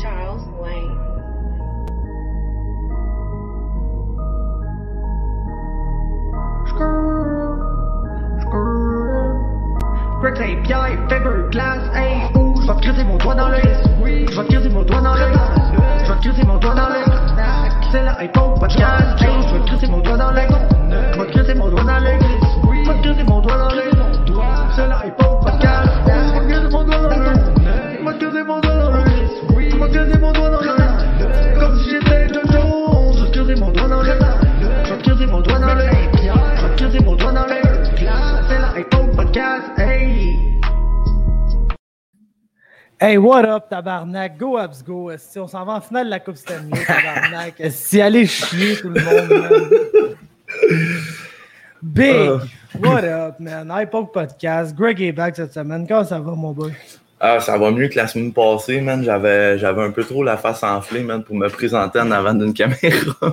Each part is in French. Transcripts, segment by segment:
Charles Wayne. Greg Saint-Pierre, Fiberglass, hey, ouh, je vais te crisser mon doigt dans l'œil. Je vais te crisser mon doigt dans l'œil. Je vais te crisser mon doigt dans l'œil. C'est la iPhone podcast, hey, je vais te crisser mon doigt dans l'œil. Je vais te crisser mon doigt dans l'œil. Je vais te crisser mon doigt dans l'œil. C'est la iPhone podcast, je vais te crisser mon doigt dans l'œil. Je vais te crisser mon doigt dans l'œil. Je vais te crisser mon doigt dans l'œil. Comme si j'étais de Jones, je vais te crisser mon doigt dans l'œil. Je vais te crisser mon doigt dans l'œil. Je vais te crisser mon doigt dans l'œil. C'est la iPhone podcast, hey. Hey, what up, tabarnak? Go Habs go. Si on s'en va en finale de la Coupe Stanley, tabarnak. Si allez chier tout le monde, man. Big, what up, man? iPoke Podcast. Greg est back cette semaine. Comment ça va, mon boy? Ah, ça va mieux que la semaine passée, man. J'avais un peu trop la face enflée, man, pour me présenter en avant d'une caméra.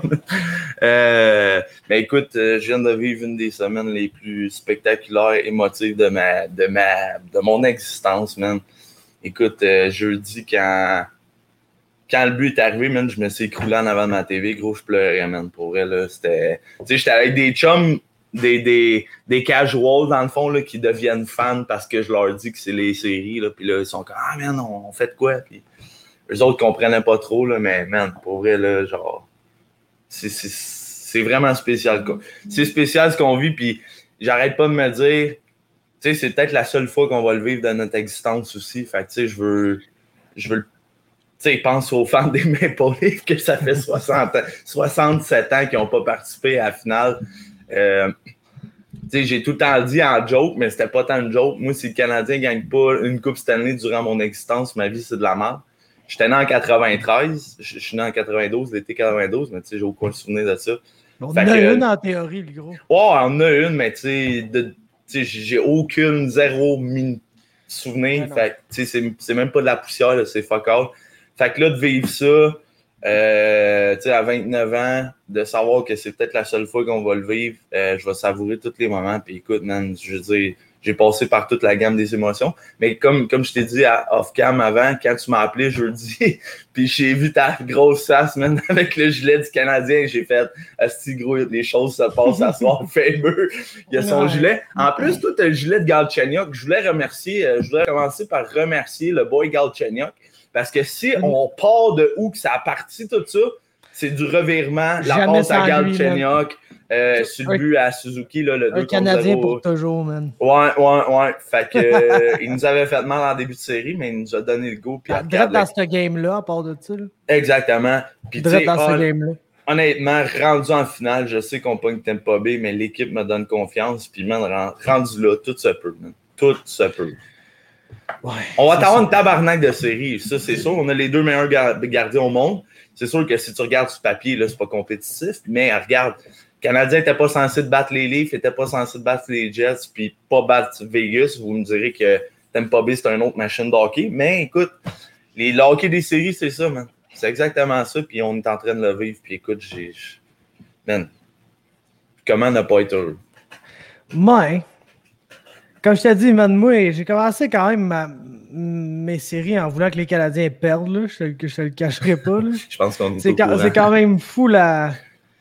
Mais écoute, je viens de vivre une des semaines les plus spectaculaires, émotives de mon existence, man. Écoute, jeudi, quand le but est arrivé, man, je me suis écroulé en avant de ma TV. Gros, je pleurais, man. Pour vrai, là, c'était... Tu sais, j'étais avec des chums, des casuals, dans le fond, là, qui deviennent fans parce que je leur dis que c'est les séries, là. Puis là, ils sont comme « Ah, man, on fait de quoi? » Puis eux autres comprenaient pas trop, là, mais, man, pour vrai, là, genre... C'est vraiment spécial, quoi. C'est spécial ce qu'on vit, puis j'arrête pas de me dire... Tu sais, c'est peut-être la seule fois qu'on va le vivre dans notre existence aussi. Fait que, tu sais, je veux... Tu sais, pense aux fans des Maple Leafs que ça fait 67 ans qu'ils n'ont pas participé à la finale. Tu sais, j'ai tout le temps dit en joke, mais c'était pas tant une joke. Moi, si le Canadien ne gagne pas une Coupe Stanley durant mon existence, ma vie, c'est de la merde. J'étais né en 93. Je suis né en 92, l'été 92, mais tu sais, j'ai aucun souvenir de ça. On en a une en théorie, le gros. Ouais, on en a une, mais tu sais... j'ai aucune, zéro souvenir. Fait que, c'est même pas de la poussière, là, c'est fuck all. Fait que là, de vivre ça, à 29 ans, de savoir que c'est peut-être la seule fois qu'on va le vivre, je vais savourer tous les moments. Puis écoute, man, je veux dire, j'ai passé par toute la gamme des émotions. Mais comme je t'ai dit off-cam avant, quand tu m'as appelé jeudi, puis j'ai vu ta grosse face, man, avec le gilet du Canadien, j'ai fait « Asti, gros, les choses se passent à soir, fameux. » Il y a son gilet. En plus, toi, tu as le gilet de Galchenyuk. Je voudrais commencer par remercier le boy Galchenyuk, parce que si on part de où que ça a parti tout ça, c'est du revirement, la passe à Galchenyuk, sur le but à Suzuki, là, le 2 contre 0. Canadien pour toujours, man. Ouais. Fait que il nous avait fait mal en début de série, mais il nous a donné le go. Direct dans ce game-là, à part de ça. Là. Exactement. Puis direct dans ce game-là. Honnêtement, rendu en finale, je sais qu'on pogne Tampa Bay, mais l'équipe me donne confiance. Puis, man, rendu là, tout se peut, man. Tout se peut. Ouais, on va t'avoir une tabarnak de série, ça c'est sûr. On a les deux meilleurs gardiens au monde. C'est sûr que si tu regardes sur papier, là, c'est pas compétitif, mais regarde, le Canadien n'était pas censé battre les Leafs, n'était pas censé battre les Jets, puis pas battre Vegas. Vous me direz que Tampa Bay, c'est une autre machine de hockey. Mais écoute, le hockey des séries, c'est ça, man. C'est exactement ça, puis on est en train de le vivre. Puis écoute, man, comment ne pas être heureux? Moi, comme je t'ai dit, man, moi, j'ai commencé quand même mes séries en voulant que les Canadiens perdent, là. Je te le cacherai pas, là. Je pense qu'on est c'est quand même fou la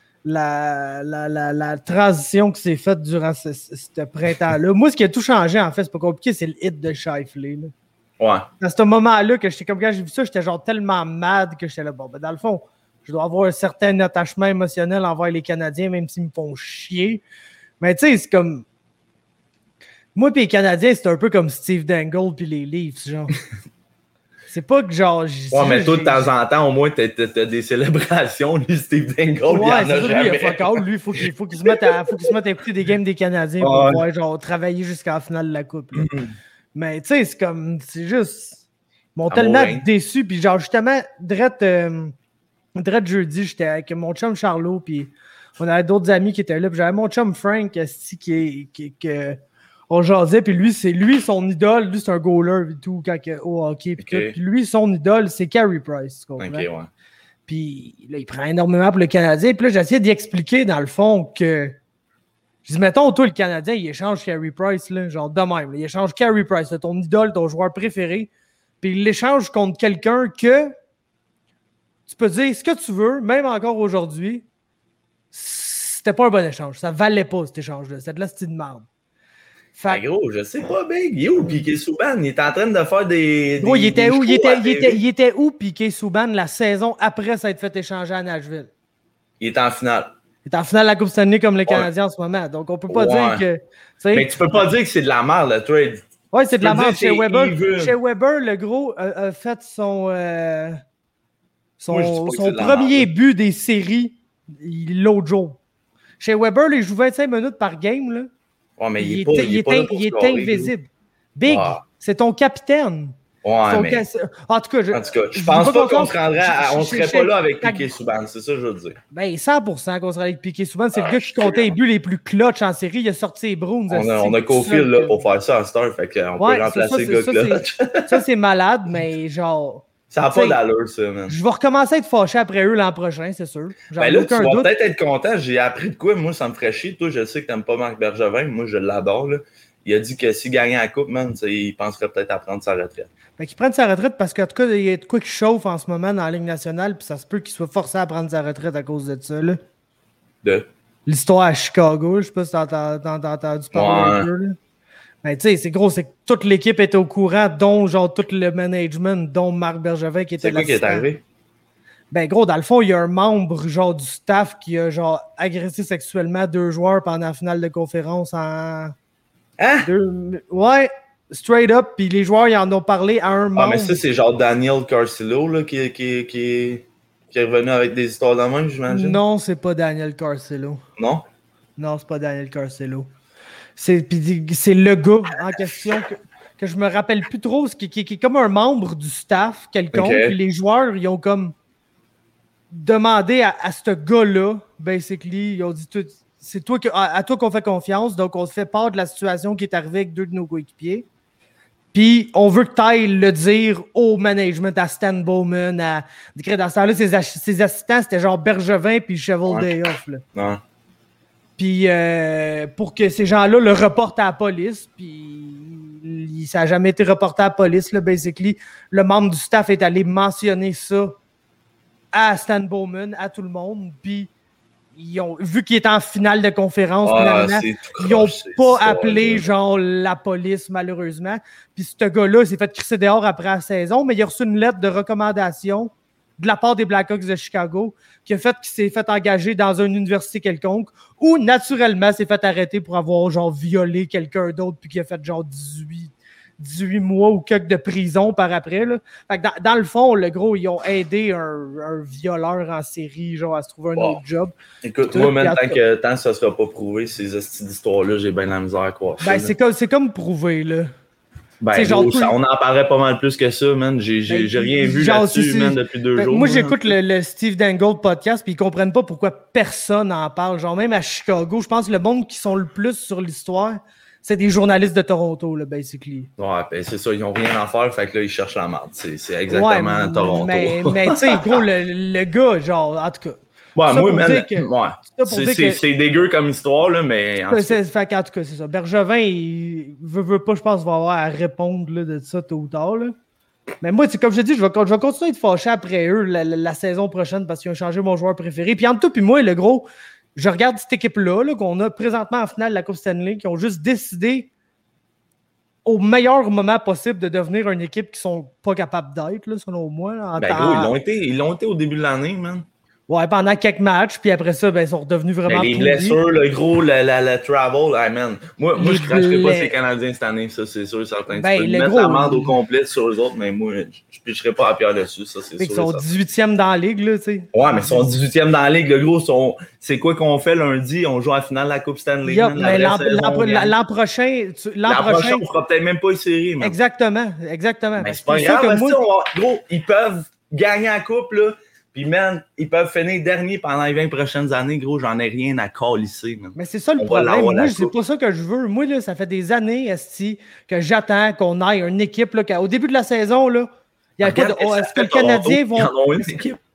transition qui s'est faite durant ce printemps-là. Moi, ce qui a tout changé, en fait, c'est pas compliqué, c'est le hit de Scheifele, là. Ouais. À ce moment-là, que j'étais comme quand j'ai vu ça, j'étais genre tellement mad que j'étais là, bon, ben dans le fond, je dois avoir un certain attachement émotionnel envers les Canadiens, même s'ils me font chier. Mais tu sais, c'est comme... Moi pis les Canadiens, c'est un peu comme Steve Dangle pis les Leafs, genre. C'est pas que genre... Ouais, mais toi, de temps en temps, au moins, t'as des célébrations. Lui, Steve Dangle, il en a jamais. Lui, il faut qu'il se mette à écouter des games des Canadiens pour pouvoir genre, travailler jusqu'à la finale de la Coupe. Mais tu sais, c'est juste... Ils m'ont tellement déçu. Puis genre, justement, direct jeudi, j'étais avec mon chum Charlot, puis on avait d'autres amis qui étaient là. Puis j'avais mon chum Frank, qui on jasait, puis lui, son idole, lui, c'est un goaler et tout, au hockey, puis tout. Puis lui, son idole, c'est Carey Price. Okay, ouais. Puis là, il prend énormément pour le Canadien. Puis là, j'essayais d'y expliquer, dans le fond, que... Je dis, mettons, toi, le Canadien, il échange Carey Price, là, genre de même. Là, il échange Carey Price, là, ton idole, ton joueur préféré, puis il l'échange contre quelqu'un que tu peux dire ce que tu veux, même encore aujourd'hui, c'était pas un bon échange. Ça valait pas cet échange-là. C'était de la style de merde. Gros, je sais pas, Big. Il est où, Piqué Souban? Il est en train de faire des. Gros, il était où, Piqué Souban, la saison après ça être fait échanger à Nashville? Il est en finale. Il est en finale de la Coupe Stanley comme les Canadiens en ce moment. Donc, on peut pas dire que. Mais tu peux pas dire que c'est de la merde, le trade. Oui, c'est de la merde. Chez Weber, le gros a fait son premier but des séries l'autre jour. Chez Weber, il joue 25 minutes par game. Là. Ouais, mais il est invisible. Big, c'est ton capitaine. Ouais, mais... En tout cas, je pense pas qu'on se rendrait on serait pas là avec Piqué Souban, c'est ça que je veux dire. Ben, 100% qu'on serait avec Piqué Souban. C'est le gars qui comptait les buts les plus clutch en série. Il a sorti les Bruins. On a Cofield là pour faire ça à Star, fait qu'on peut remplacer le gars clutch. Ça, c'est malade, mais genre... Ça n'a pas d'allure, ça, man. Je vais recommencer à être fâché après eux l'an prochain, c'est sûr. Ben là, tu vas peut-être être content. J'ai appris de quoi. Moi, ça me ferait chier. Toi, je sais que t'aimes pas Marc Bergevin. Moi, je l'adore, là. Il a dit que s'il gagnait la coupe, man, il penserait peut-être à prendre sa retraite. Fait qu'il prenne sa retraite parce qu'en tout cas, il y a de quoi qui chauffe en ce moment dans la Ligue nationale, puis ça se peut qu'il soit forcé à prendre sa retraite à cause de ça. Là. L'histoire à Chicago, je sais pas si t'as entendu parler un peu. Là. Ben, tu sais, c'est gros, c'est que toute l'équipe était au courant, dont genre tout le management, dont Marc Bergevin qui était là. C'est quoi qui est arrivé? Ben, gros, dans le fond, il y a un membre genre du staff qui a genre agressé sexuellement 2 joueurs pendant la finale de conférence en. Hein? Ouais, straight up, puis les joueurs, ils en ont parlé à un membre. Ah, mais ça, c'est genre Daniel Carcillo, là, qui est revenu avec des histoires de même, j'imagine? Non, c'est pas Daniel Carcillo. Non? Non, c'est pas Daniel Carcillo. C'est le gars en question que je me rappelle plus trop, qui est comme un membre du staff, quelconque. Okay. Puis les joueurs, ils ont comme demandé à ce gars-là, basically, ils ont dit c'est à toi qu'on fait confiance, donc on se fait part de la situation qui est arrivée avec 2 de nos coéquipiers. Puis on veut que tu ailles le dire au management, à Stan Bowman, dans ce temps-là, ses assistants, c'était genre Bergevin puis Cheveldayoff. Ouais. Puis pour que ces gens-là le reportent à la police, puis ça n'a jamais été reporté à la police, là, basically. Le membre du staff est allé mentionner ça à Stan Bowman, à tout le monde, puis vu qu'il est en finale de conférence, ils n'ont pas appelé genre la police, malheureusement. Puis ce gars-là s'est fait crisser dehors après la saison, mais il a reçu une lettre de recommandation de la part des Blackhawks de Chicago qui a fait qu'il s'est fait engager dans une université quelconque où, naturellement, s'est fait arrêter pour avoir genre violé quelqu'un d'autre puis qui a fait genre 18 mois ou quelques de prison par après. Là. Fait que dans le fond, le gros, ils ont aidé un violeur en série genre à se trouver un autre job. Écoute, moi, même tant que ça ne sera pas prouvé, ces histoires-là, j'ai bien la misère à croire. Ben, c'est comme prouvé, là. Ben, gros, on en parlait pas mal plus que ça, man. J'ai rien vu là-dessus, man, depuis 2 jours. Moi, j'écoute le Steve Dangle podcast, puis ils comprennent pas pourquoi personne n'en parle. Genre, même à Chicago, je pense que le monde qui sont le plus sur l'histoire, c'est des journalistes de Toronto, là, basically. Ouais, ben c'est ça, ils n'ont rien à faire, fait que là, ils cherchent la merde. C'est exactement Toronto. Mais tu sais, gros, le gars, genre, en tout cas. Ouais, moi, c'est dégueu comme histoire, là, mais... En tout cas, c'est ça. Bergevin, il veut pas, je pense, va avoir à répondre là, de ça tôt ou tard, là. Mais moi, comme je te dis, je vais continuer à être fâché après eux la saison prochaine parce qu'ils ont changé mon joueur préféré. Puis entre toi et moi, le gros, je regarde cette équipe-là là, qu'on a présentement en finale de la Coupe Stanley, qui ont juste décidé au meilleur moment possible de devenir une équipe qui sont pas capables d'être, là, selon moi. Là, gros, ils l'ont été au début de l'année, man. Ouais, pendant quelques matchs, puis après ça, ben, ils sont redevenus vraiment les blessures, le gros, le travel, hey man. Moi je cracherai pas ces Canadiens cette année, ça, c'est sûr, certain. Ben, tu peux mettre l'amende au complet sur eux autres, mais moi, je picherai pas à pierre dessus, ça, c'est sûr. Ils sont 18e dans la ligue, là, tu sais. Ouais, mais ils sont 18e dans la ligue, le gros, c'est quoi qu'on fait lundi? On joue à la finale de la Coupe Stanley. Mais l'an prochain... L'an prochain, on fera peut-être même pas une série, man. Exactement. Mais c'est pas grave, gros, ils peuvent gagner la Coupe, là. Puis, man, ils peuvent finir dernier pendant les 20 prochaines années, gros, j'en ai rien à calisser, man. Mais c'est ça le problème. Moi, c'est pas ça que je veux. Moi, là, ça fait des années, esti, que j'attends qu'on aille une équipe, là, au début de la saison, là, il y a pas de... Est-ce que le Canadien vont...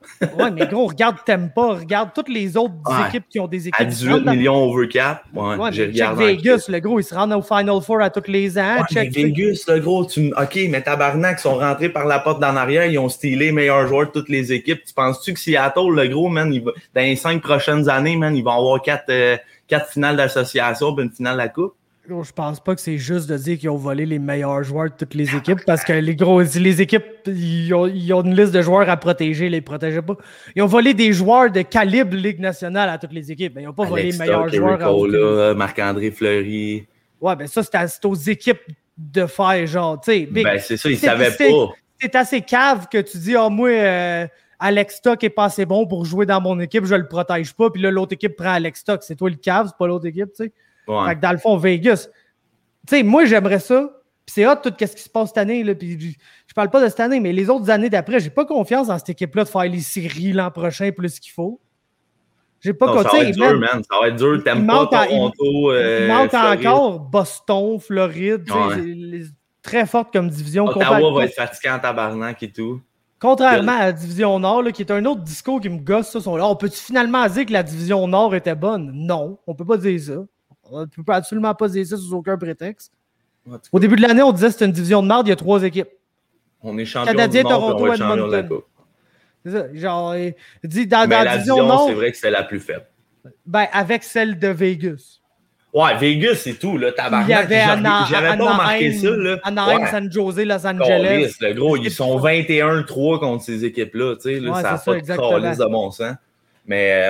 Ouais, mais gros, regarde Tampa, regarde toutes les autres équipes qui ont des équipes. À 18 millions over cap, j'ai regardé. Vegas, le gros, ils se rendent au Final Four à tous les ans. Vegas, le gros, OK, mais tabarnak, ils sont rentrés par la porte d'en arrière, ils ont stylé meilleur joueur de toutes les équipes. Tu penses-tu que Seattle, le gros, man, dans les 5 prochaines années, man, ils vont avoir 4 finales d'association et une finale de la Coupe? Je pense pas que c'est juste de dire qu'ils ont volé les meilleurs joueurs de toutes les équipes parce que les équipes, ils ont une liste de joueurs à protéger, ils les protégeaient pas. Ils ont volé des joueurs de calibre Ligue nationale à toutes les équipes. Mais ils n'ont pas volé les meilleurs joueurs. Cole, Marc-André Fleury. Ouais, ben ça, c'est aux équipes de faire genre, tu sais. Ben c'est ça, ils savaient pas. C'est assez cave que tu dis, moi, Alex Stock est pas assez bon pour jouer dans mon équipe, je le protège pas. Puis là, l'autre équipe prend Alex Stock. C'est toi le cave, c'est pas l'autre équipe, tu sais. Ouais. Fait que dans le fond, Vegas, tu sais, moi, j'aimerais ça. Puis c'est hot, tout ce qui se passe cette année. Là, puis je parle pas de cette année, mais les autres années d'après, j'ai pas confiance dans cette équipe-là de faire les séries l'an prochain plus qu'il faut. J'ai pas confiance. Ça va être dur, man. Ça va être dur. Tampa, Toronto, il manque encore Boston, Floride. Ouais. Très forte comme division. Ottawa va être fatiguant en tabarnak et tout. Contrairement à la division Nord, là, qui est un autre discours qui me gosse, ça, on peut-tu finalement dire que la division Nord était bonne? Non, on peut pas dire ça. On ne peut absolument pas dire ça sous aucun prétexte. Au début de l'année, on disait que c'était une division de marde, il y a 3 équipes. On est champion Canadien, du Nord, Toronto, on va être champion de la Coupe. C'est ça. Genre, dans la division Nord, c'est vrai que c'est la plus faible. Ben, avec celle de Vegas. Ouais, Vegas, c'est tout, là, tabarnak. J'avais pas remarqué ça, là. Anaheim, San Jose, Los Angeles. Le gros, ils sont 21-3 contre ces équipes-là, tu sais, là, ça n'a pas de calice de bon sens. Mais,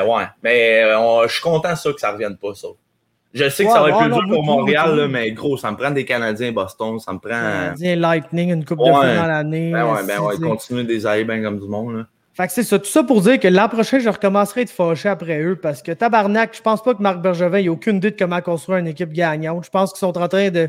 je suis content, ça, que ça revienne pas, ça. Je sais que ça va être plus dur pour Montréal, là, mais gros, ça me prend des Canadiens Boston, ça me prend... Canadiens Lightning, une coupe de fois dans l'année. Continuer des aïeux bien comme du monde, là. Fait que c'est ça. Tout ça pour dire que l'an prochain, je recommencerai à être fâché après eux parce que tabarnak, je pense pas que Marc Bergevin ait aucune idée de comment construire une équipe gagnante. Je pense qu'ils sont en train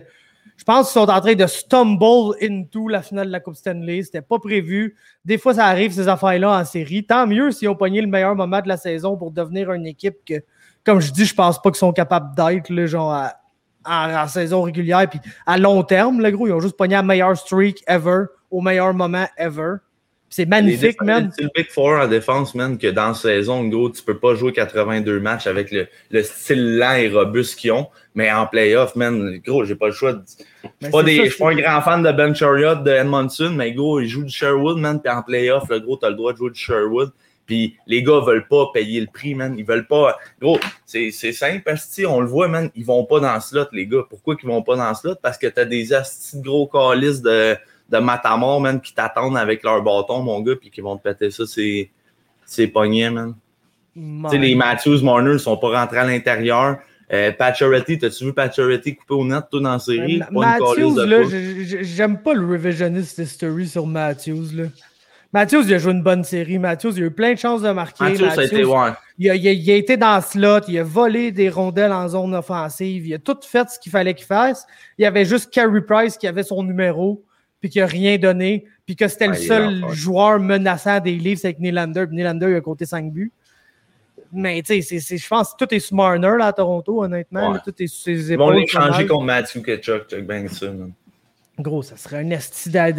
de stumble into la finale de la Coupe Stanley. C'était pas prévu. Des fois, ça arrive, ces affaires-là, en série. Tant mieux s'ils ont pogné le meilleur moment de la saison pour devenir une équipe que, comme je dis, je pense pas qu'ils sont capables d'être, là, genre, en saison régulière. Puis à long terme, le gros, ils ont juste pogné la meilleure streak ever, au meilleur moment ever. C'est magnifique, man. C'est le Big Four en défense, man, que dans la saison, gros, tu peux pas jouer 82 matchs avec le style lent et robuste qu'ils ont. Mais en playoff, man, gros, j'ai pas le choix. Je suis pas un grand fan de Ben Chariot, de Edmondson, mais gros, il joue du Sherwood, man, puis en playoff, le gros, t'as le droit de jouer du Sherwood. Puis les gars veulent pas payer le prix, man. Ils veulent pas... Gros, c'est simple, parce que on le voit, man, ils vont pas dans le slot, les gars. Pourquoi qu'ils vont pas dans le slot? Parce que t'as des astis de gros calices de matamor, man, qui t'attendent avec leur bâton, mon gars, puis qui vont te péter ça, c'est poignets, man. Tu sais, les Matthews, Marner, ils sont pas rentrés à l'intérieur. Pacioretty, t'as-tu vu Pacioretty couper au net, tout dans la série? Matthews, là, j'aime pas le revisionist history sur Matthews, là. Matthews, il a joué une bonne série. Matthews, il a eu plein de chances de marquer. Matthews, ça a été, ouais. Il a été dans le slot, il a volé des rondelles en zone offensive, il a tout fait ce qu'il fallait qu'il fasse. Il y avait juste Carey Price qui avait son numéro, puis qui n'a rien donné, puis que c'était le seul joueur menaçant des Leafs avec Nylander. Puis Nylander, il a compté 5 buts. Mais tu sais, je pense que tout est sur Marner là, à Toronto, honnêtement. Ouais. Là, tout est sur ses épaules. Ils vont l'échanger contre Matthew Tkachuk, check bien ça. Man. Gros, ça serait un esti Moi,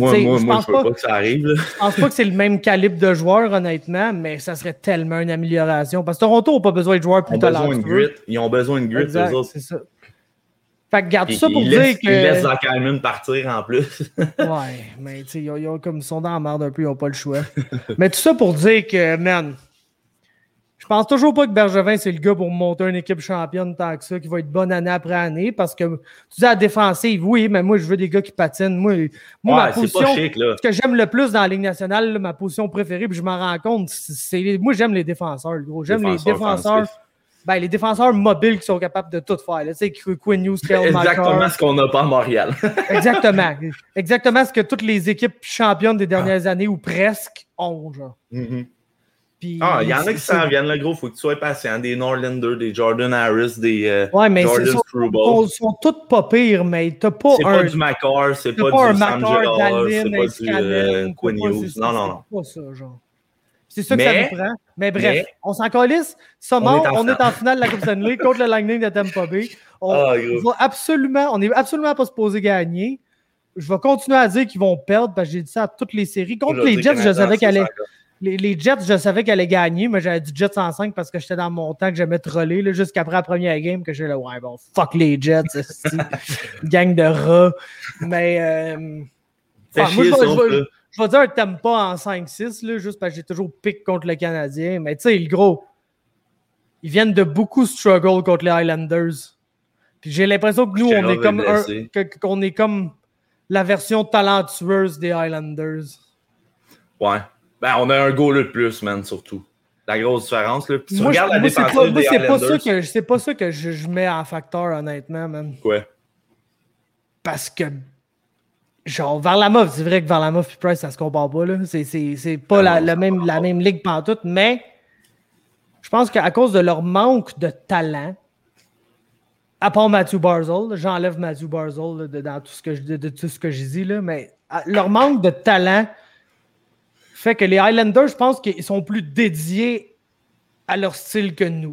je veux pas que ça arrive. Là. Je pense pas que c'est le même calibre de joueur, honnêtement, mais ça serait tellement une amélioration. Parce que Toronto n'a pas besoin de joueurs plus talentueux. Ils ont besoin de grit, eux autres. C'est ça. Fait que garde ça pour dire que... Ils laissent Zach Hyman partir en plus. Ouais, mais tu sais, ils sont dans la merde un peu, ils n'ont pas le choix. Mais tout ça pour dire que, man, je pense toujours pas que Bergevin, c'est le gars pour monter une équipe championne tant que ça, qui va être bonne année après année, parce que tu dis à la défensive, oui, mais moi, je veux des gars qui patinent. Moi ma position, pas chic, là. Ce que j'aime le plus dans la Ligue nationale, là, ma position préférée, puis je m'en rends compte, moi, j'aime les défenseurs, gros. J'aime les défenseurs... Ben, les défenseurs mobiles qui sont capables de tout faire. Tu sais, Quinn Hughes, Kyle McCarr. Exactement ce qu'on n'a pas à Montréal. Exactement. Exactement ce que toutes les équipes championnes des dernières années, ou presque, ont, genre. Mm-hmm. Il y en a qui s'en viennent, là, gros. Faut que tu sois patient. Des Norlander, des Jordan Harris, des Jordan Struble. Ils sont toutes pas pires, mais t'as pas c'est pas du McCarr, c'est pas du Sam Girard, c'est pas du Quinn Hughes. Non. C'est pas ça, genre. C'est ça que ça nous prend. Mais bref, on s'en calisse. On est en finale de la Coupe Stanley contre le Lightning de Tampa Bay. On n'est absolument pas supposé gagner. Je vais continuer à dire qu'ils vont perdre parce que j'ai dit ça à toutes les séries. Contre les Jets, je savais qu'elle allait. Les Jets, je savais qu'elle allait gagner, mais j'avais dit Jets en 5 parce que j'étais dans mon temps que j'aimais troller, là, jusqu'après la première game, que j'étais là, ouais, bon, fuck les Jets, gang de rats. Mais, moi, je vais dire un Tampa en 5-6, là, juste parce que j'ai toujours pique contre le Canadien. Mais tu sais, le gros, ils viennent de beaucoup struggle contre les Highlanders. Puis j'ai l'impression que nous, qu'on est comme la version talentueuse des Highlanders. Ouais. Ben, on a un goal de plus, man, surtout. La grosse différence, là. Puis tu regardes la défensive des Highlanders. C'est pas ça que je mets en facteur, honnêtement, man. Ouais. Parce que genre, Varlamov, c'est vrai que Varlamov et Price, ça se compare pas, là. C'est pas la même ligue pantoute, mais je pense qu'à cause de leur manque de talent, à part Matthew Barzal, j'enlève Matthew Barzal dans tout ce que je dis, là, mais leur manque de talent fait que les Highlanders, je pense qu'ils sont plus dédiés à leur style que nous.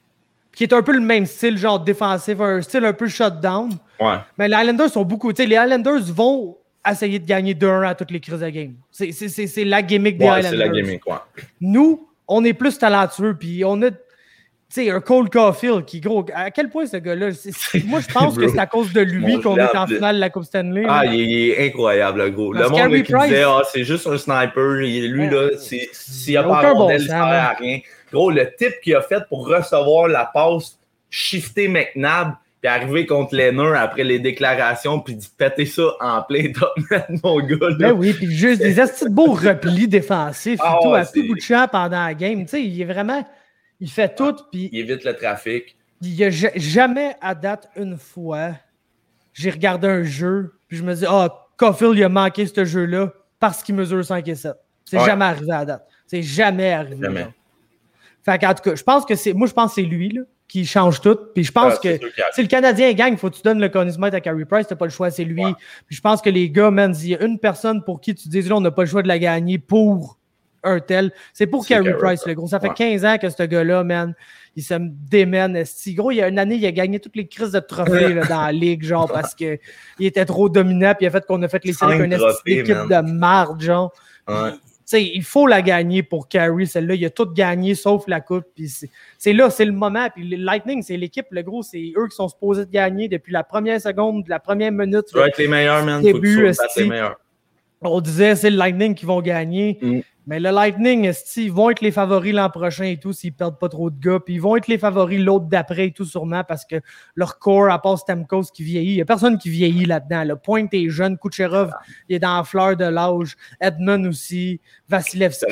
Qui est un peu le même style, genre défensif, un style un peu shutdown. Ouais. Mais les Highlanders sont beaucoup. Tu sais, les Highlanders vont essayer de gagner 2-1 à toutes les crises de game. C'est la gimmick des Highlanders. C'est la gimmick, ouais. Nous, on est plus talentueux, puis on a, tu sais, un Cole Caulfield qui, gros, à quel point ce gars-là, moi, je pense que c'est à cause de lui qu'on est en finale de la Coupe Stanley. Ah, il est incroyable, le gros. Le monde qui disait, c'est juste un sniper, lui, là, s'il n'a pas un il sert à rien. Gros, le type qu'il a fait pour recevoir la passe, shifter McNabb, puis arriver contre Lehner après les déclarations, puis péter ça en plein top, mon gars. Là. Ben oui, puis juste des astuces de beaux replis défensifs, et tout, à tout bout de champ pendant la game. Tu sais, il est vraiment... Il fait tout, puis... Il évite le trafic. Il n'y a jamais, à date, une fois, j'ai regardé un jeu, puis je me dis, Caulfield, il a manqué ce jeu-là parce qu'il mesure 5 et 7. C'est jamais arrivé à date. C'est jamais arrivé. Jamais. Fait qu'en tout cas, je pense que c'est lui, là, qui change tout. Puis je pense que si le Canadien gagne, il faut que tu donnes le Conn Smythe à Carey Price. Tu n'as pas le choix, c'est lui. Ouais. Puis je pense que les gars, man, il y a une personne pour qui tu dis, là, on n'a pas le choix de la gagner pour un tel. C'est pour Carey Price, le gros. Ça fait 15 ans que ce gars-là, man, il se démène. Gros, il y a une année, il a gagné toutes les crises de trophées là, dans la ligue, genre, parce qu'il était trop dominant. Puis il a fait qu'on a fait les séries avec une équipe de marde, genre. Ouais. T'sais, il faut la gagner pour Carey, celle-là. Il a tout gagné sauf la coupe. Puis c'est là, c'est le moment. Puis le Lightning, c'est l'équipe, le gros, c'est eux qui sont supposés de gagner depuis la première seconde, la première minute. Tu vas être les meilleurs, man. Début, les meilleurs. On disait, c'est le Lightning qui vont gagner. Mais le Lightning, ils vont être les favoris l'an prochain et tout, s'ils perdent pas trop de gars. Puis ils vont être les favoris l'autre d'après et tout, sûrement, parce que leur corps, à part Stamkos qui vieillit, il n'y a personne qui vieillit là-dedans. Le Pointe est jeune, Kucherov, il est dans la fleur de l'âge. Edmund aussi, Vasilevski,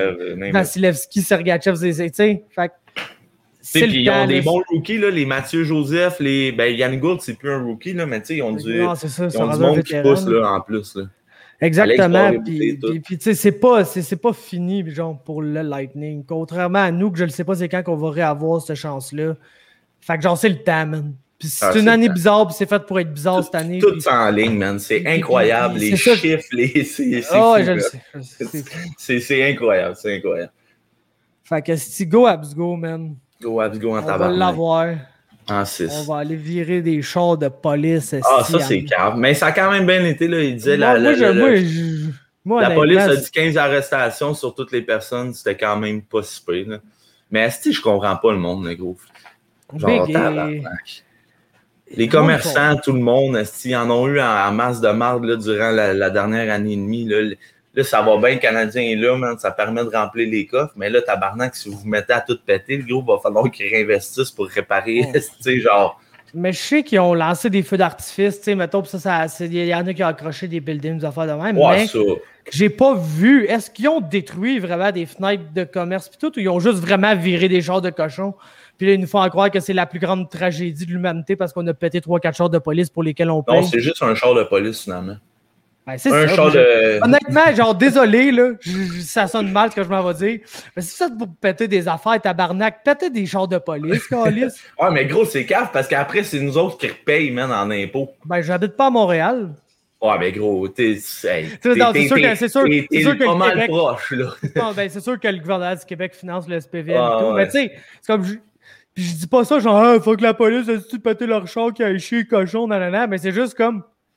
Sergachev, tu sais. Fait puis ils ont des bons rookies, là, les Mathieu Joseph, Yann Gourde, c'est plus un rookie, là, mais tu sais, ils ont du monde qui pousse là, en plus. Là. Exactement. Puis tu sais, c'est pas fini, genre, pour le Lightning. Contrairement à nous, que je ne sais pas c'est quand qu'on va réavoir cette chance-là. Fait que genre, c'est le temps, man. Puis c'est une année bizarre, puis c'est fait pour être bizarre cette année. Tout en ligne, man. C'est incroyable. Les chiffres, c'est incroyable. C'est incroyable. Fait que si go Habs go, man. Go Habs go en tabac. On va l'avoir. En 6. On va aller virer des chars de police. Ça, c'est grave. Mais ça a quand même bien été, là. Il disait la police a dit 15 arrestations sur toutes les personnes. C'était quand même pas si pire, là. Mais esti, je comprends pas le monde, le gros. Genre, les commerçants, tout le monde, esti, ils en ont eu en masse de marde là, durant la dernière année et demie. Là, ça va bien, le Canadien est là, man, ça permet de remplir les coffres. Mais là, tabarnak, si vous vous mettez à tout péter, le gros, va falloir qu'ils réinvestissent pour réparer, tu sais, genre... Mais je sais qu'ils ont lancé des feux d'artifice, tu sais, mettons, il y en a qui ont accroché des buildings, des affaires de même, mais j'ai pas vu. Est-ce qu'ils ont détruit vraiment des fenêtres de commerce pis tout, ou ils ont juste vraiment viré des chars de cochons? Puis là, ils nous font croire que c'est la plus grande tragédie de l'humanité parce qu'on a pété 3-4 chars de police pour lesquels on paye. Non, c'est juste un char de police, finalement. Ben, c'est un char de... Honnêtement, genre, désolé, là, ça sonne mal ce que je m'en vais dire. Mais c'est ça pour péter des affaires, tabarnak. Péter des chars de police, câlisse. Ouais, mais gros, c'est cave parce qu'après, c'est nous autres qui repayent, man, en impôts. Ben, j'habite pas à Montréal. Ouais, mais gros, t'es pas mal proche, là. Non, ben, c'est sûr que le gouvernement du Québec finance le SPVM et tout. Mais tu sais, c'est comme... Puis je dis pas ça, genre, faut que la police ait pété leur char qui a chier cochon, nanana. Mais c'est juste comme...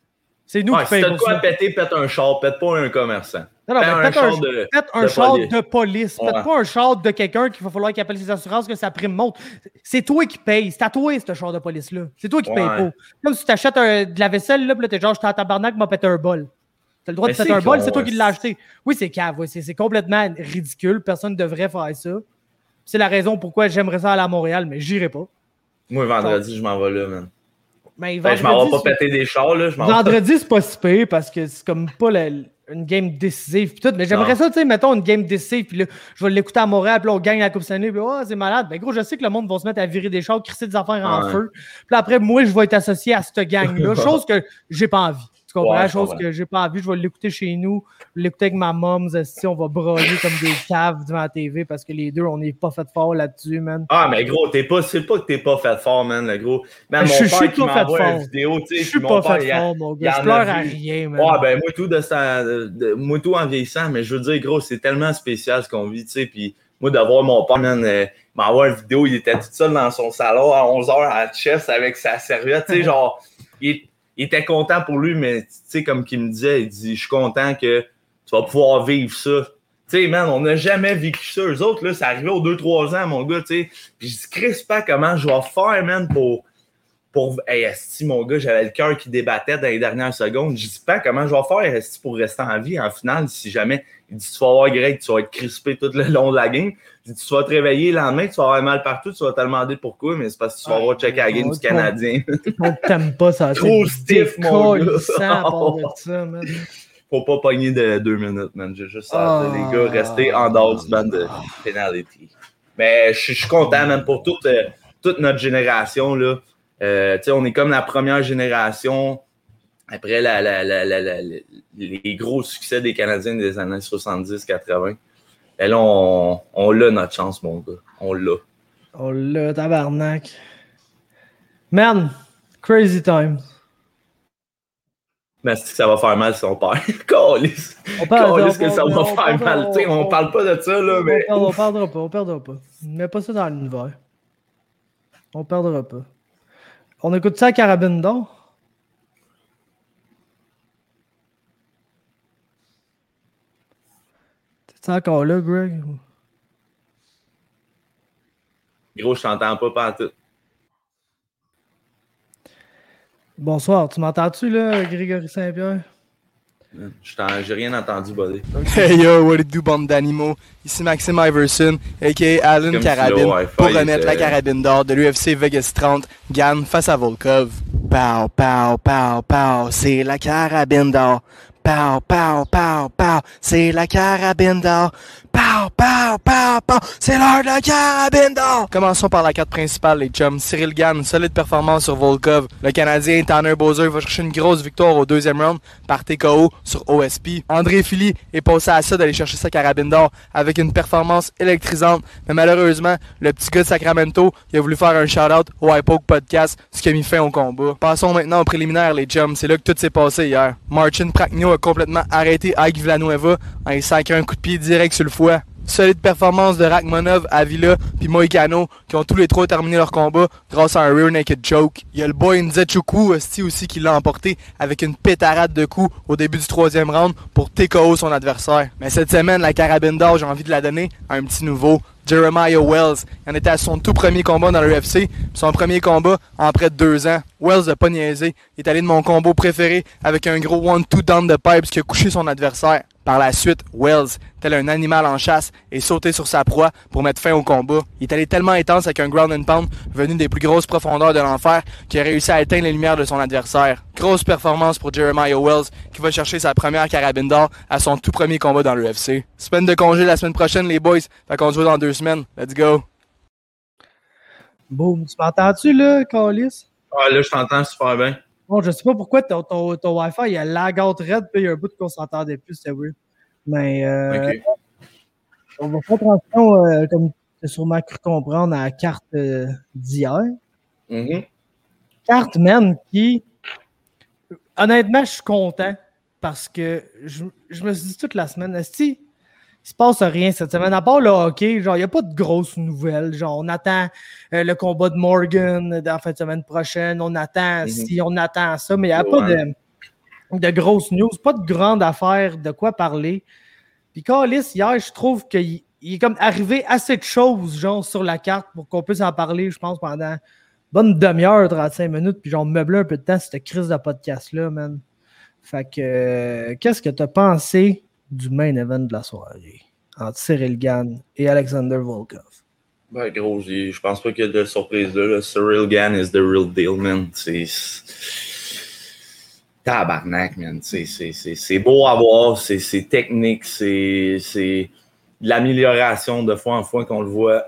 C'est nous qui payons. Si t'as de quoi péter, pète un char, pète pas un commerçant. Non, mais pète un char de police. Ouais. Pète pas un char de quelqu'un qu'il va falloir qu'il appelle ses assurances que sa prime monte. C'est toi qui payes. C'est à toi, ce char de police-là. C'est toi qui payes pas. Comme si tu achètes de la vaisselle, là, puis là, t'es genre, je suis en tabarnak, m'a pété un bol. T'as le droit de péter un bol, c'est toi qui l'as acheté. Oui, c'est cave. Ouais. C'est complètement ridicule. Personne ne devrait faire ça. C'est la raison pourquoi j'aimerais ça aller à Montréal, mais j'irai pas. Moi, vendredi, je m'en vais là, man. Mais je m'en vais pas péter des chars, là. Vendredi, c'est pas si pire parce que c'est comme pas une game décisive pis tout. Mais j'aimerais ça, tu sais, mettons une game décisive puis là, je vais l'écouter à Montréal puis là, on gagne la Coupe Stanley puis c'est malade. Ben gros, je sais que le monde va se mettre à virer des chars, crisser des affaires en feu. Puis là, après, moi, je vais être associé à cette gang-là. Chose que j'ai pas envie. Tu comprends? La chose que j'ai pas envie, je vais l'écouter chez nous, l'écouter avec ma mom, si on va broyer comme des caves devant la TV parce que les deux, on n'est pas fait fort là-dessus, man. Ah, mais gros, c'est pas que t'es pas fait fort, man, le gros. Man, mon père qui m'envoie une vidéo, tu sais. Je suis pas fait fort, mon gars. Je pleure à rien, man. Ouais, ben, moi, tout en vieillissant, mais je veux dire, gros, c'est tellement spécial ce qu'on vit, tu sais. Puis, moi, d'avoir mon père, man, m'envoie une vidéo, il était tout seul dans son salon à 11h à chess avec sa serviette, tu sais, genre, il était content pour lui, mais tu sais, comme qu'il me disait, il dit, je suis content que tu vas pouvoir vivre ça. Tu sais, man, on n'a jamais vécu ça. Eux autres, là, ça arrivait aux 2-3 ans, mon gars, tu sais. Puis je dis, Chris, pas comment je vais faire, man, pour... Hey, esti, mon gars, j'avais le cœur qui débattait dans les dernières secondes. Je dis pas comment je vais faire, esti, pour rester en vie en finale, si jamais... Il dit, tu vas voir, Greg, tu vas être crispé tout le long de la game. Il dit, tu vas te réveiller le lendemain, tu vas avoir mal partout, tu vas te demander pourquoi, mais c'est parce que tu vas avoir checké la game du Canadien. On t'aime pas, ça. Trop stiff, mon gars. Ça, man. Faut pas pogner de 2 minutes, man. J'ai juste hâte, les gars, rester en dehors du band de penalty. Mais je suis content, man, pour toute notre génération, là. Tu sais, on est comme la première génération après les gros succès des Canadiens des années 70-80. Et là, on l'a notre chance, mon gars. On l'a. On l'a, tabarnak. Man, crazy times. Mais c'est que ça va faire mal si on perd. Câlisse. Câlisse que ça va faire mal. Tu sais, on parle pas de ça, là, mais... On perdra pas. Mets pas ça dans l'univers. On perdra pas. On écoute ça à Carabine d'Or? T'es encore là, Greg? Gros, je t'entends pas tout. Bonsoir, tu m'entends-tu, là, Grégory Saint-Pierre? J'ai rien entendu, buddy. Hey yo, what it do, bande d'animaux? Ici Maxime Iverson, a.k.a. Alan Carabine, pour remettre la carabine d'or de l'UFC Vegas 30, Gann face à Volkov. Pow, pow, pow, pow, c'est la carabine d'or. Pow, pow, pow, pow, c'est la carabine d'or. Pow, pow, pow, pow, c'est l'heure de la carabine d'or. Commençons par la carte principale, les chums. Cyril Gann, solide performance sur Volkov. Le Canadien Tanner Boser va chercher une grosse victoire au deuxième round par TKO sur OSP. André Philly est passé à ça d'aller chercher sa carabine d'or avec une performance électrisante. Mais malheureusement, le petit gars de Sacramento, il a voulu faire un shout-out au iPoke Podcast, ce qui a mis fin au combat. Passons maintenant aux préliminaires, les chums. C'est là que tout s'est passé hier. Marcin Prachnio a complètement arrêté Ike Villanueva en lui sacrant un coup de pied direct sur le foie. Solide performance de Rachmanov, Avila puis Moïcano qui ont tous les trois terminé leur combat grâce à un rear naked choke. Il y a le boy Nzechukwu aussi qui l'a emporté avec une pétarade de coups au début du troisième round pour TKO son adversaire. Mais cette semaine, la carabine d'or, j'ai envie de la donner à un petit nouveau. Jeremiah Wells, il en était à son tout premier combat dans l'UFC, son premier combat en près de 2 ans. Wells n'a pas niaisé, il est allé de mon combo préféré avec un gros 1-2 down the pipes qui a couché son adversaire. Par la suite, Wells, tel un animal en chasse, est sauté sur sa proie pour mettre fin au combat. Il est allé tellement intense avec un ground and pound venu des plus grosses profondeurs de l'enfer qu'il a réussi à éteindre les lumières de son adversaire. Grosse performance pour Jeremiah Wells qui va chercher sa première carabine d'or à son tout premier combat dans l'UFC. Semaine de congé la semaine prochaine, les boys. Fait qu'on se voit dans 2 semaines. Let's go! Boum, tu m'entends-tu là, Calis? Ah là, je t'entends super bien. Bon, je sais pas pourquoi ton Wi-Fi, il a lag out red, puis il y a un bout qu'on s'entendait plus, c'est weird. Mais Okay. On va faire attention, comme tu as sûrement cru comprendre, à la carte d'hier. Mm-hmm. Carte, man, qui... Honnêtement, je suis content parce que je me suis dit toute la semaine, est-ce il se passe rien cette semaine, à part le hockey, genre, il n'y a pas de grosses nouvelles. Genre, on attend le combat de Morgan dans la fin de semaine prochaine, on attend ci, on attend ça, mais il n'y a pas de... de grosses news, pas de grandes affaires, de quoi parler. Puis Callis, hier, je trouve qu'il est comme arrivé assez de choses, genre, sur la carte pour qu'on puisse en parler, je pense, pendant une bonne demi-heure, 35 minutes, puis genre, meubler un peu de temps cette crise de podcast-là, man. Fait que, qu'est-ce que t'as pensé du main event de la soirée entre Ciryl Gane et Alexander Volkov? Ben, gros, je pense pas qu'il y a de surprise là. Ciryl Gane is the real deal, man. C'est tabarnak, man. C'est beau à voir, c'est technique, c'est de l'amélioration de fois en fois qu'on le voit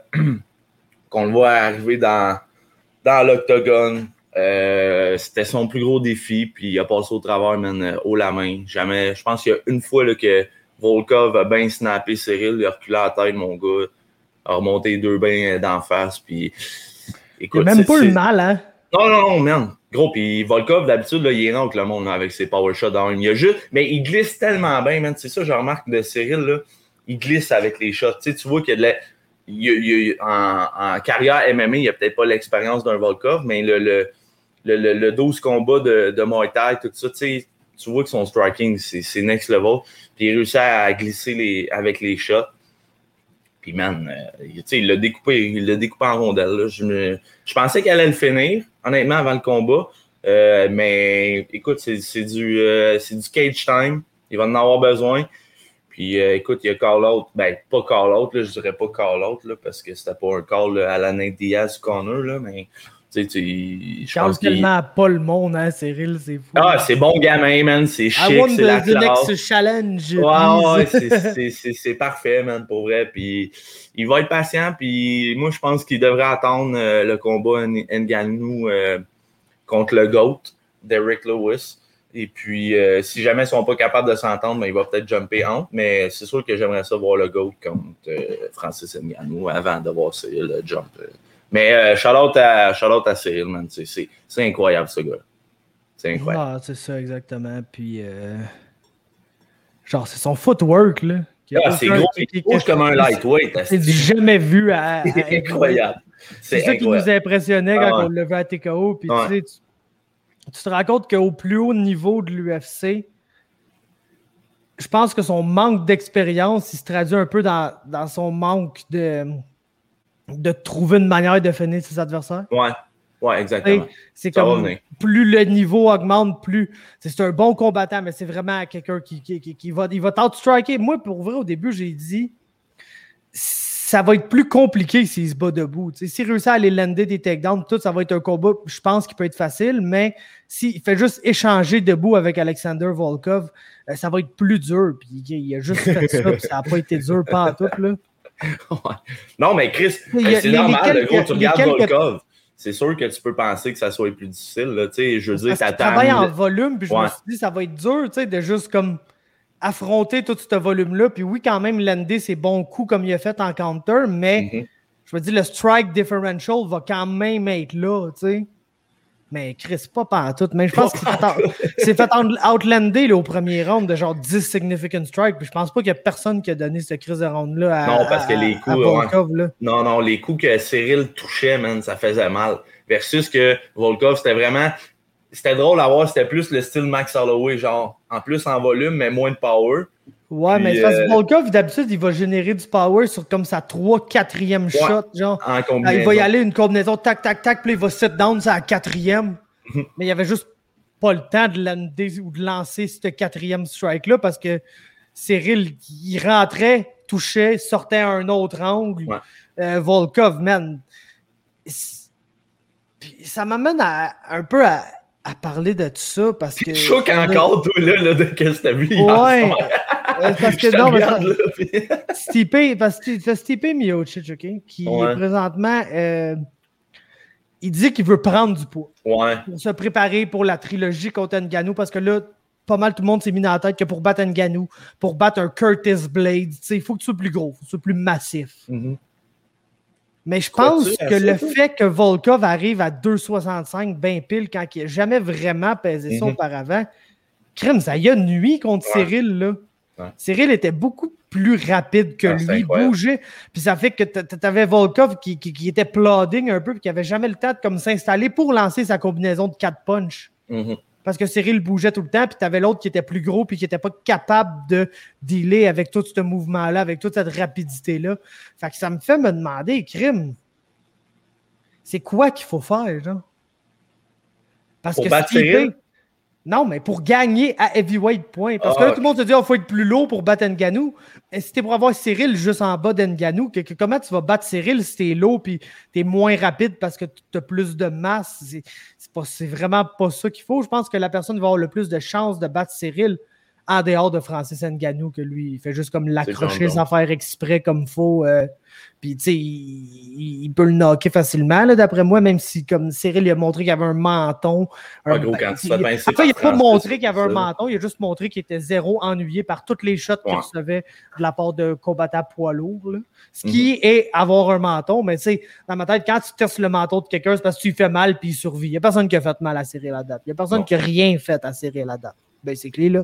arriver dans l'octogone. C'était son plus gros défi, puis il a passé au travers, man, haut la main. Jamais. Je pense qu'il y a une fois là, que Volkov a bien snappé Ciryl, il a reculé la tête, mon gars, a remonté 2 bains d'en face, puis écoute. Il a même pas eu mal, hein? Non, man. Gros, puis Volkov, d'habitude, là, il est non que le monde là, avec ses power shots dans il y a juste. Mais il glisse tellement bien, man. C'est ça, je remarque de Ciryl, là. Il glisse avec les shots. Tu vois qu'il y a de en carrière MMA, il n'y a peut-être pas l'expérience d'un Volkov, mais le 12 combats de Muay Thai, tout ça, tu vois que son striking, c'est next level. Puis il réussit à glisser avec les shots. Puis, man, il l'a découpé en rondelles. Là. Je pensais qu'elle allait le finir, honnêtement, avant le combat. Mais, écoute, c'est du cage time. Il va en avoir besoin. Puis, écoute, il y a call-out. Ben, pas call-out, là, je dirais pas call-out, là, parce que c'était pas un call là, à la Nate Diaz Connor, là, mais... Je pense tellement pas le monde, hein, Ciryl, c'est fou. Ah, c'est bon gamin, man, c'est chic, c'est la classe. Next challenge. Ouais, c'est parfait, man, pour vrai. Puis il va être patient, puis moi, je pense qu'il devrait attendre le combat Ngannou contre le GOAT, Derrick Lewis. Et puis, si jamais ils ne sont pas capables de s'entendre, ben, il va peut-être jumper entre. Mais c'est sûr que j'aimerais ça voir le GOAT contre Francis Ngannou avant de voir Ciryl jump. Mais shout-out à Ciryl, man. C'est incroyable, ce gars. C'est incroyable. Ah, c'est ça, exactement. Puis, genre, c'est son footwork, là. C'est gros, il bouge comme un lightweight. C'est jamais vu c'est incroyable. C'est ça qui nous impressionnait quand on le levait à TKO. Puis, tu te rends compte qu'au plus haut niveau de l'UFC, je pense que son manque d'expérience, il se traduit un peu dans son manque de trouver une manière de finir ses adversaires. Ouais, exactement. C'est comme plus le niveau augmente, plus c'est un bon combattant, mais c'est vraiment quelqu'un qui va t'outstriker. Moi, pour vrai, au début, j'ai dit ça va être plus compliqué s'il se bat debout. S'il réussit à aller lander des takedowns, tout, ça va être un combat, je pense, qui peut être facile, mais s'il fait juste échanger debout avec Alexander Volkov, ça va être plus dur. Puis il a juste fait ça, puis ça n'a pas été dur pantoute, là. Non, mais Chris, c'est normal. Tu regardes Volkov. C'est sûr que tu peux penser que ça soit plus difficile. Là, je veux dire, tu travailles en volume, puis je me suis dit ça va être dur de juste comme affronter tout ce volume-là. Puis oui, quand même, lander ses bons coups comme il a fait en counter, mais je veux dire, le strike differential va quand même être là. T'sais. Mais Chris, pas pantoute. Mais je pense qu'il s'est fait outlander là, au premier round de genre 10 significant strikes. Puis je pense pas qu'il y a personne qui a donné ce Chris de round-là à Non, parce que les coups. Volkov, là. Non, les coups que Ciryl touchait, man, ça faisait mal. Versus que Volkov, c'était vraiment. C'était drôle à voir, c'était plus le style Max Holloway, genre en plus en volume, mais moins de power. Ouais, puis, mais parce que Volkov, d'habitude, il va générer du power sur comme sa 3-4e shot. Genre, il va y aller une combinaison, tac, tac, tac, puis il va sit down sur la 4e. Mais il n'y avait juste pas le temps de lander ou de lancer ce 4e strike-là parce que Ciryl, il rentrait, touchait, sortait à un autre angle. Volkov, man. Ça m'amène un peu à parler de tout ça parce que. Je choque encore, toi, là, de qu'est-ce que t'as vu. Ouais. Parce que non, Stipe, parce que c'est Stipe Miocic, OK, qui est présentement. Il dit qu'il veut prendre du poids. Pour se préparer pour la trilogie contre Ngannou parce que là, pas mal tout le monde s'est mis dans la tête que pour battre Ngannou, pour battre un Curtis Blade, il faut que tu sois plus gros, il faut que tu sois plus massif. Mais je pense que le fait que Volkov arrive à 2,65 ben pile quand il n'a jamais vraiment pesé ça auparavant, crème, ça y a nuit contre Ciryl, là. Ciryl était beaucoup plus rapide que lui, bougeait. Puis ça fait que tu avais Volkov qui était plodding un peu et qui n'avait jamais le temps de comme, s'installer pour lancer sa combinaison de 4 punches. parce que Cyril bougeait tout le temps, puis t'avais l'autre qui était plus gros puis qui était pas capable de dealer avec tout ce mouvement-là, avec toute cette rapidité-là. Fait que ça me fait me demander, crime, c'est quoi qu'il faut faire, genre? Parce pour que battre Stipe... Cyril? Non, mais pour gagner à heavyweight point. Parce que là, tout le monde se dit, il faut être plus lourd pour battre Ngannou. Et si t'es pour avoir Cyril juste en bas d'Ngannou, comment tu vas battre Cyril si t'es lourd et t'es moins rapide parce que t'as plus de masse? C'est vraiment pas ça qu'il faut. Je pense que la personne va avoir le plus de chances de battre Cyril en dehors de Francis Ngannou que lui. Il fait juste comme l'accrocher sans faire exprès comme il faut. Puis, tu sais, il peut le knocker facilement, là, d'après moi, même si, comme Cyril, il a montré qu'il avait un menton. Gros, quand tu fais pincer il n'a pas montré qu'il avait un menton, il a juste montré qu'il était zéro ennuyé par toutes les shots qu'il recevait de la part de combattants poids lourds. Là. Ce qui est avoir un menton, mais tu sais, dans ma tête, quand tu testes le menton de quelqu'un, c'est parce que tu lui fais mal puis il survit. Il n'y a personne qui a fait mal à Cyril à date. Il n'y a personne qui a rien fait à Cyril à date. Ben, c'est clé, là.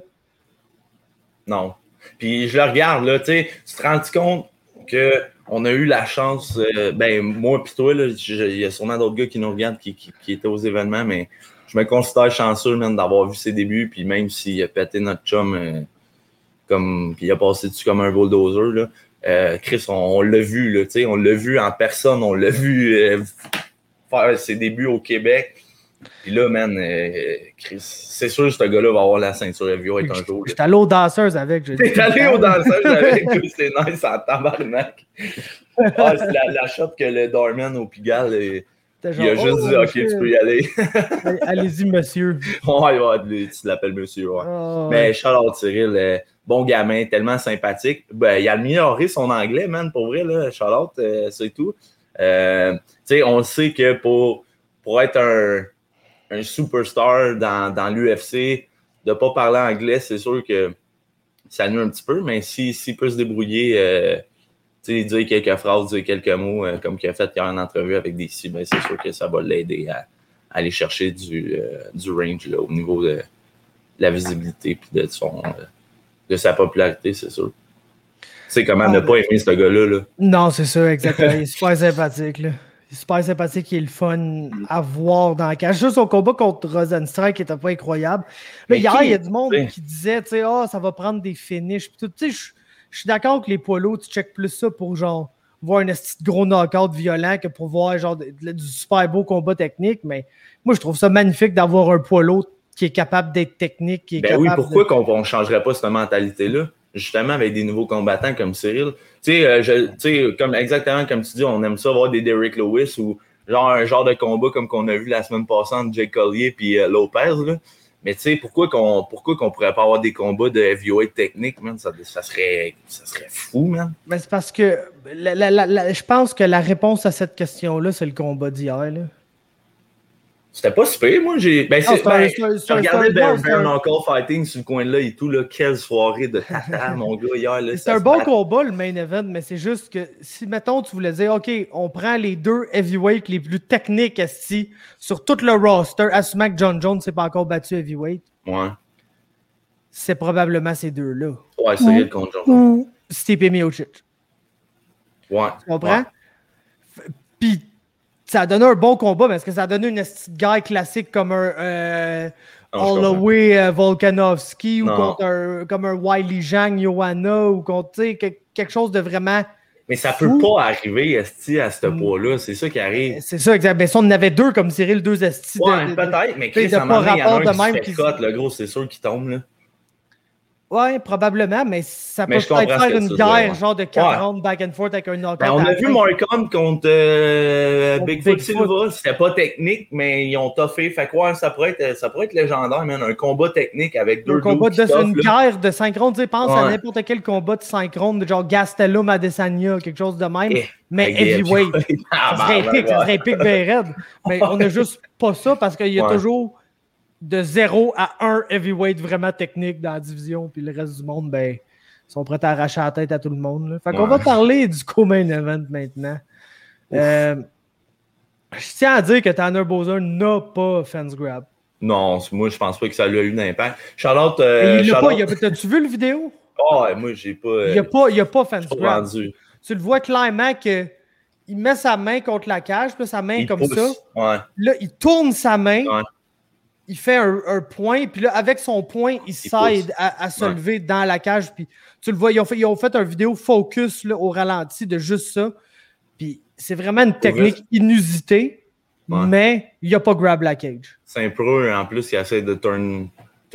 Non. Puis je le regarde, là, tu sais, tu te rends compte qu'on a eu la chance, moi pis toi, il y a sûrement d'autres gars qui nous regardent qui étaient aux événements, mais je me considère chanceux même d'avoir vu ses débuts, puis même s'il a pété notre chum, puis il a passé dessus comme un bulldozer, là, Chris, on l'a vu, là, tu sais, on l'a vu en personne, on l'a vu faire ses débuts au Québec. Puis là, man, Chris, c'est sûr que ce gars-là va avoir la ceinture heavyweight un jour. J'étais allé aux danseuses avec. T'es allé aux danseuses avec, c'est nice en tabarnak. C'est la shot que le Dorman au Pigalle, il a juste dit, OK, tu peux y aller. Allez-y, monsieur. Ouais, tu l'appelles monsieur, ouais. Mais Charlotte Cyril, bon gamin, tellement sympathique. Ben, il a amélioré son anglais, man, pour vrai, là, Charlotte, c'est tout. Tu sais, on sait que pour être un superstar dans l'UFC, de ne pas parler anglais, c'est sûr que ça nuit un petit peu, mais s'il peut se débrouiller, dire quelques phrases, dire quelques mots, comme qu'il a fait hier en entrevue avec DC, ben c'est sûr que ça va l'aider à aller chercher du range là, au niveau de la visibilité et de sa popularité, c'est sûr. Tu sais comment ne pas aimer ce gars-là. Là. Non, c'est sûr, exactement. Il est super sympathique, là. Il est super sympathique, il est le fun à voir dans la cage. Juste son combat contre Rosenstrike qui n'était pas incroyable. Là, hier, il y a du monde qui disait, tu sais, ça va prendre des finishes. Tu sais, je suis d'accord que les poids lourds, tu checkes plus ça pour genre voir un gros knockout violent que pour voir genre du super beau combat technique. Mais moi, je trouve ça magnifique d'avoir un poids lourd qui est capable d'être technique. Qui est capable pourquoi on ne changerait pas cette mentalité-là? Justement, avec des nouveaux combattants comme Cyril. Tu sais, exactement comme tu dis, on aime ça voir des Derrick Lewis ou un genre de combat comme qu'on a vu la semaine passée entre Jake Collier et Lopez. Là. Mais tu sais, pourquoi qu'on pourrait pas avoir des combats de heavyweight technique, man? Ça serait fou, man. Mais c'est parce que je pense que la réponse à cette question-là, c'est le combat d'hier. Là. C'était pas super, moi. J'ai regardé Bare Knuckle Fighting sur le coin de là et tout, là. Quelle soirée de tata, mon gars, hier. Là, c'est un bon combat, le main event, mais c'est juste que si, mettons, tu voulais dire, OK, on prend les deux heavyweights les plus techniques esti, sur tout le roster, assumant que John Jones s'est pas encore battu heavyweight. Ouais. C'est probablement ces deux-là. Ouais, c'est le contre John Jones. Stipe Miocic. Ouais. Tu comprends? Ouais. Puis, ça a donné un bon combat, mais est-ce que ça a donné une guy classique comme un Holloway Volkanovski ou contre comme un Wiley Zhang Johanna ou contre quelque chose de vraiment. Mais ça peut pas arriver esti à ce poids-là, c'est ça qui arrive. C'est ça, exact. Mais si on en avait deux comme Cyril, deux esti. Ouais, peut-être, mais Chris, à un moment donné, il y en a un qui se fait cote, le gros, c'est sûr qu'il tombe, là. Ouais, probablement, mais ça peut peut-être faire une guerre genre de 4 rounds back and forth avec un knockout. On a vu Marcon contre Bigfoot Silva, c'était pas technique, mais ils ont toffé. Fait quoi, ça pourrait être légendaire, man. Un combat technique avec deux combat une guerre de 5 rounds, tu sais, pense à n'importe quel combat de 5 rounds, genre Gastelum Adesanya, quelque chose de même, mais heavyweight. Ça serait épique, bien raide. Mais on a juste pas ça parce qu'il y a toujours de 0 à 1 heavyweight vraiment technique dans la division, puis le reste du monde, ben, sont prêts à arracher la tête à tout le monde. Là. Fait qu'on va parler du co-main event maintenant. Je tiens à dire que Tanner Bowser n'a pas fans grab. Non, moi, je pense pas que ça lui a eu d'impact. Charlotte... T'as-tu vu le vidéo? Moi, j'ai pas... Il n'y a pas fans grab. Tu le vois clairement que il met sa main contre la cage, puis sa main il comme pousse. Ça. Ouais. Là, il tourne sa main. Ouais. il fait un point, puis là, avec son point, il s'aide à se lever dans la cage. Puis tu le vois, ils ont fait une vidéo focus là, au ralenti de juste ça. Puis c'est vraiment une technique inusitée, mais il n'y a pas grab la cage. C'est un pro, en plus, il essaie de turn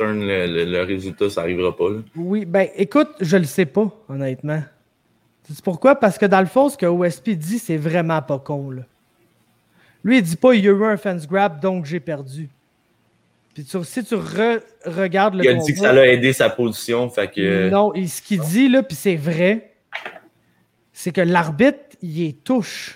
le résultat, ça n'arrivera pas. Là. Oui, ben écoute, je le sais pas, honnêtement. C'est pourquoi? Parce que dans le fond, ce que OSP dit, c'est vraiment pas con. Là. Lui, il dit pas il y a eu un fence grab, donc j'ai perdu. Puis si tu regardes le combat... Il a dit que ça l'a aidé sa position, fait que... Non, et ce qu'il dit, là, puis c'est vrai, c'est que l'arbitre, il est touche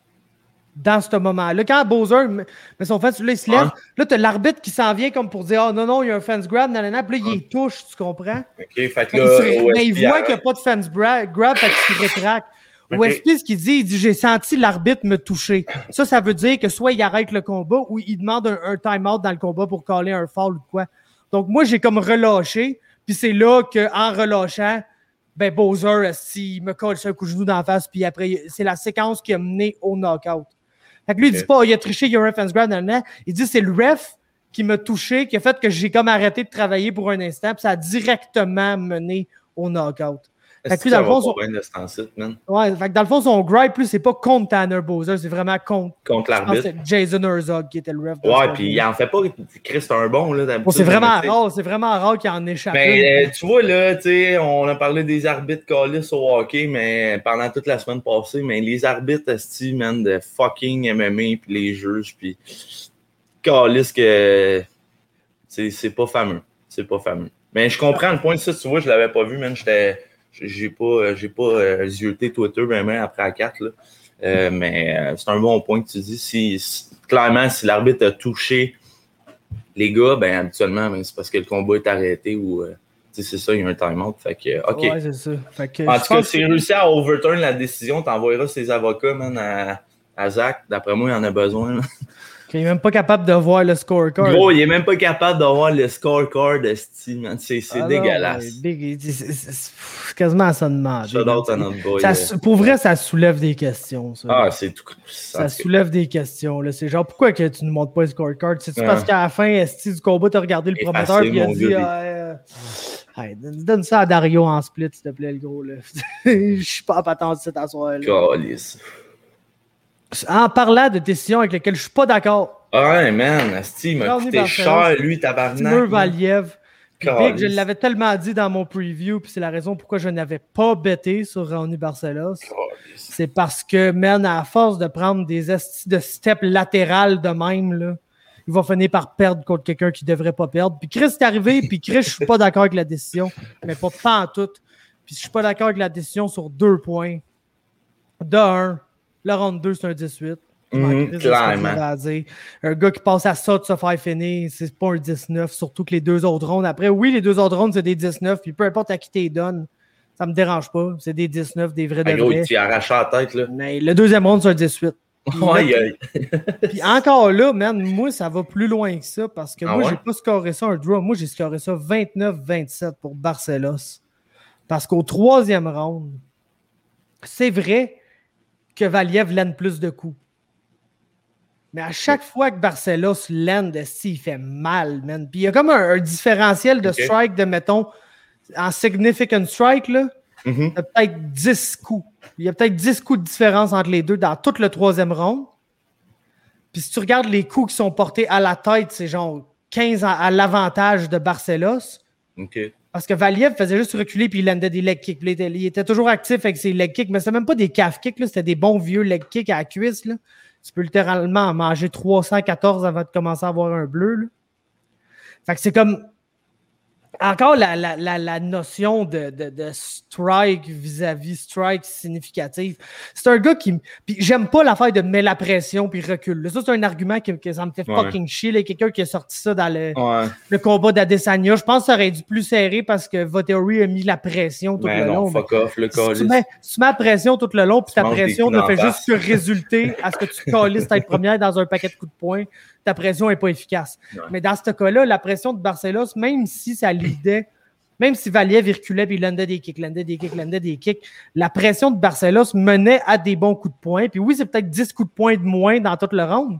dans ce moment-là. Quand Bowser met son fence, là, il se lève, là, tu as l'arbitre qui s'en vient comme pour dire « Ah, non, il y a un fence grab, nanana », puis là, il est touche, tu comprends? OK, fait que là... Mais il voit qu'il n'y a pas de fence grab, fait qu'il se rétracte. OSP, ce qu'il dit, il dit « J'ai senti l'arbitre me toucher ». Ça veut dire que soit il arrête le combat ou il demande un time-out dans le combat pour caller un foul ou quoi. Donc, moi, j'ai comme relâché, puis c'est là qu'en relâchant, ben Bowser, s'il me colle sur un coup de genou dans la face, puis après, c'est la séquence qui a mené au knockout. Fait que lui, il dit pas « Il a triché, il y a un fence grab, nanana ». Il dit « C'est le ref qui m'a touché, qui a fait que j'ai comme arrêté de travailler pour un instant, puis ça a directement mené au knockout ». Fait que dans le fond, fait que dans le fond, son gripe, plus, c'est pas contre Tanner Bowser, c'est vraiment contre l'arbitre. C'est Jason Herzog qui était le ref. Ouais, puis il en fait pas. Chris, c'est un bon, là. C'est vraiment rare qu'il en échappe. Mais tu vois, là, tu sais, on a parlé des arbitres calices au hockey, mais pendant toute la semaine passée, mais les arbitres, man, de fucking MMA, puis les juges, puis calices que c'est pas fameux. C'est pas fameux. Mais je comprends le point, ça, tu vois, je l'avais pas vu, man. J'ai pas zioté Twitter vraiment après la carte, là. Mais c'est un bon point que tu dis. Clairement, si l'arbitre a touché les gars, ben habituellement, c'est parce que le combat est arrêté ou c'est ça, il y a un time-out. Fait que, OK. Ouais, c'est ça. Fait que, en tout cas, s'il réussit à overturn la décision, t'envoyeras ses avocats, man, à Zach. D'après moi, il en a besoin. Là. Il n'est même pas capable de voir le scorecard. Gros, il n'est même pas capable de voir le scorecard de Steam, man. C'est dégueulasse. C'est quasiment ça de demander. Shout-out à notre boy. Pour vrai, ça soulève des questions. Ça, ah, c'est tout. Ça soulève des questions. Là. C'est genre, pourquoi que tu ne montres pas le scorecard? C'est-tu parce qu'à la fin, du combat, tu as regardé le promoteur et il a dit donne ça à Dario en split, s'il te plaît, le gros. Je suis pas patente de cette soirée. En parlant de décisions avec lesquelles je suis pas d'accord. Ouais, man, Asti, il m'a coûté cher, lui, tabarnak. Timur Valiev. Puis Big, je l'avais tellement dit dans mon preview, puis c'est la raison pourquoi je n'avais pas bêté sur Raoni Barcelos. C'est parce que, man, à force de prendre des astis de step latéral de même, là, il va finir par perdre contre quelqu'un qui ne devrait pas perdre. Puis Chris est arrivé, puis Chris, je suis pas d'accord avec la décision, mais pas en tout. Puis je suis pas d'accord avec la décision sur 2 points. De 1. Le round 2, c'est un 18. Clairement. Un gars qui passe à ça de se faire finir, c'est pas un 19, surtout que les 2 autres rounds. Après, oui, les 2 autres rounds, c'est des 19, puis peu importe à qui t'es donne, ça me dérange pas. C'est des 19, des vrais de vrais. Tu arraches la tête, là. Mais le 2e round, c'est un 18. Puis encore là, man, moi, ça va plus loin que ça, parce que moi, j'ai pas scoré ça un draw. Moi, j'ai scoré ça 29-27 pour Barcelos. Parce qu'au 3e round, c'est vrai que Valiev lène plus de coups. Mais à chaque fois que Barcelos lène, il fait mal, man. Puis il y a comme un différentiel de strike de, mettons, en significant strike, là, il y a peut-être 10 coups. Il y a peut-être 10 coups de différence entre les deux dans tout le 3e round. Puis si tu regardes les coups qui sont portés à la tête, c'est genre 15 à l'avantage de Barcelos. Parce que Valiev faisait juste reculer puis il landait des leg kicks. Il était toujours actif avec ses leg kicks, mais c'était même pas des calf kicks, là, c'était des bons vieux leg kicks à la cuisse. Là. Tu peux littéralement en manger 314 avant de commencer à avoir un bleu. Là. Fait que c'est comme encore la notion de strike vis-à-vis strike significative. C'est un gars qui... Puis j'aime pas l'affaire de mettre la pression puis recule. Là, ça, c'est un argument que ça me fait fucking chier. Il y a quelqu'un qui a sorti ça dans le combat d'Adesanya. Je pense que ça aurait dû plus serrer parce que Vettori a mis la pression tout le long. Fuck off, le si tu mets la pression tout le long puis ta pression ne fait juste que résulter à ce que tu calisses tête première dans un paquet de coups de poing, ta pression n'est pas efficace. Mais dans ce cas-là, la pression de Barcelos, même si ça lidait, même si Valiev reculait et il landait des kicks, la pression de Barcelos menait à des bons coups de poing. Puis oui, c'est peut-être 10 coups de poing de moins dans tout le round,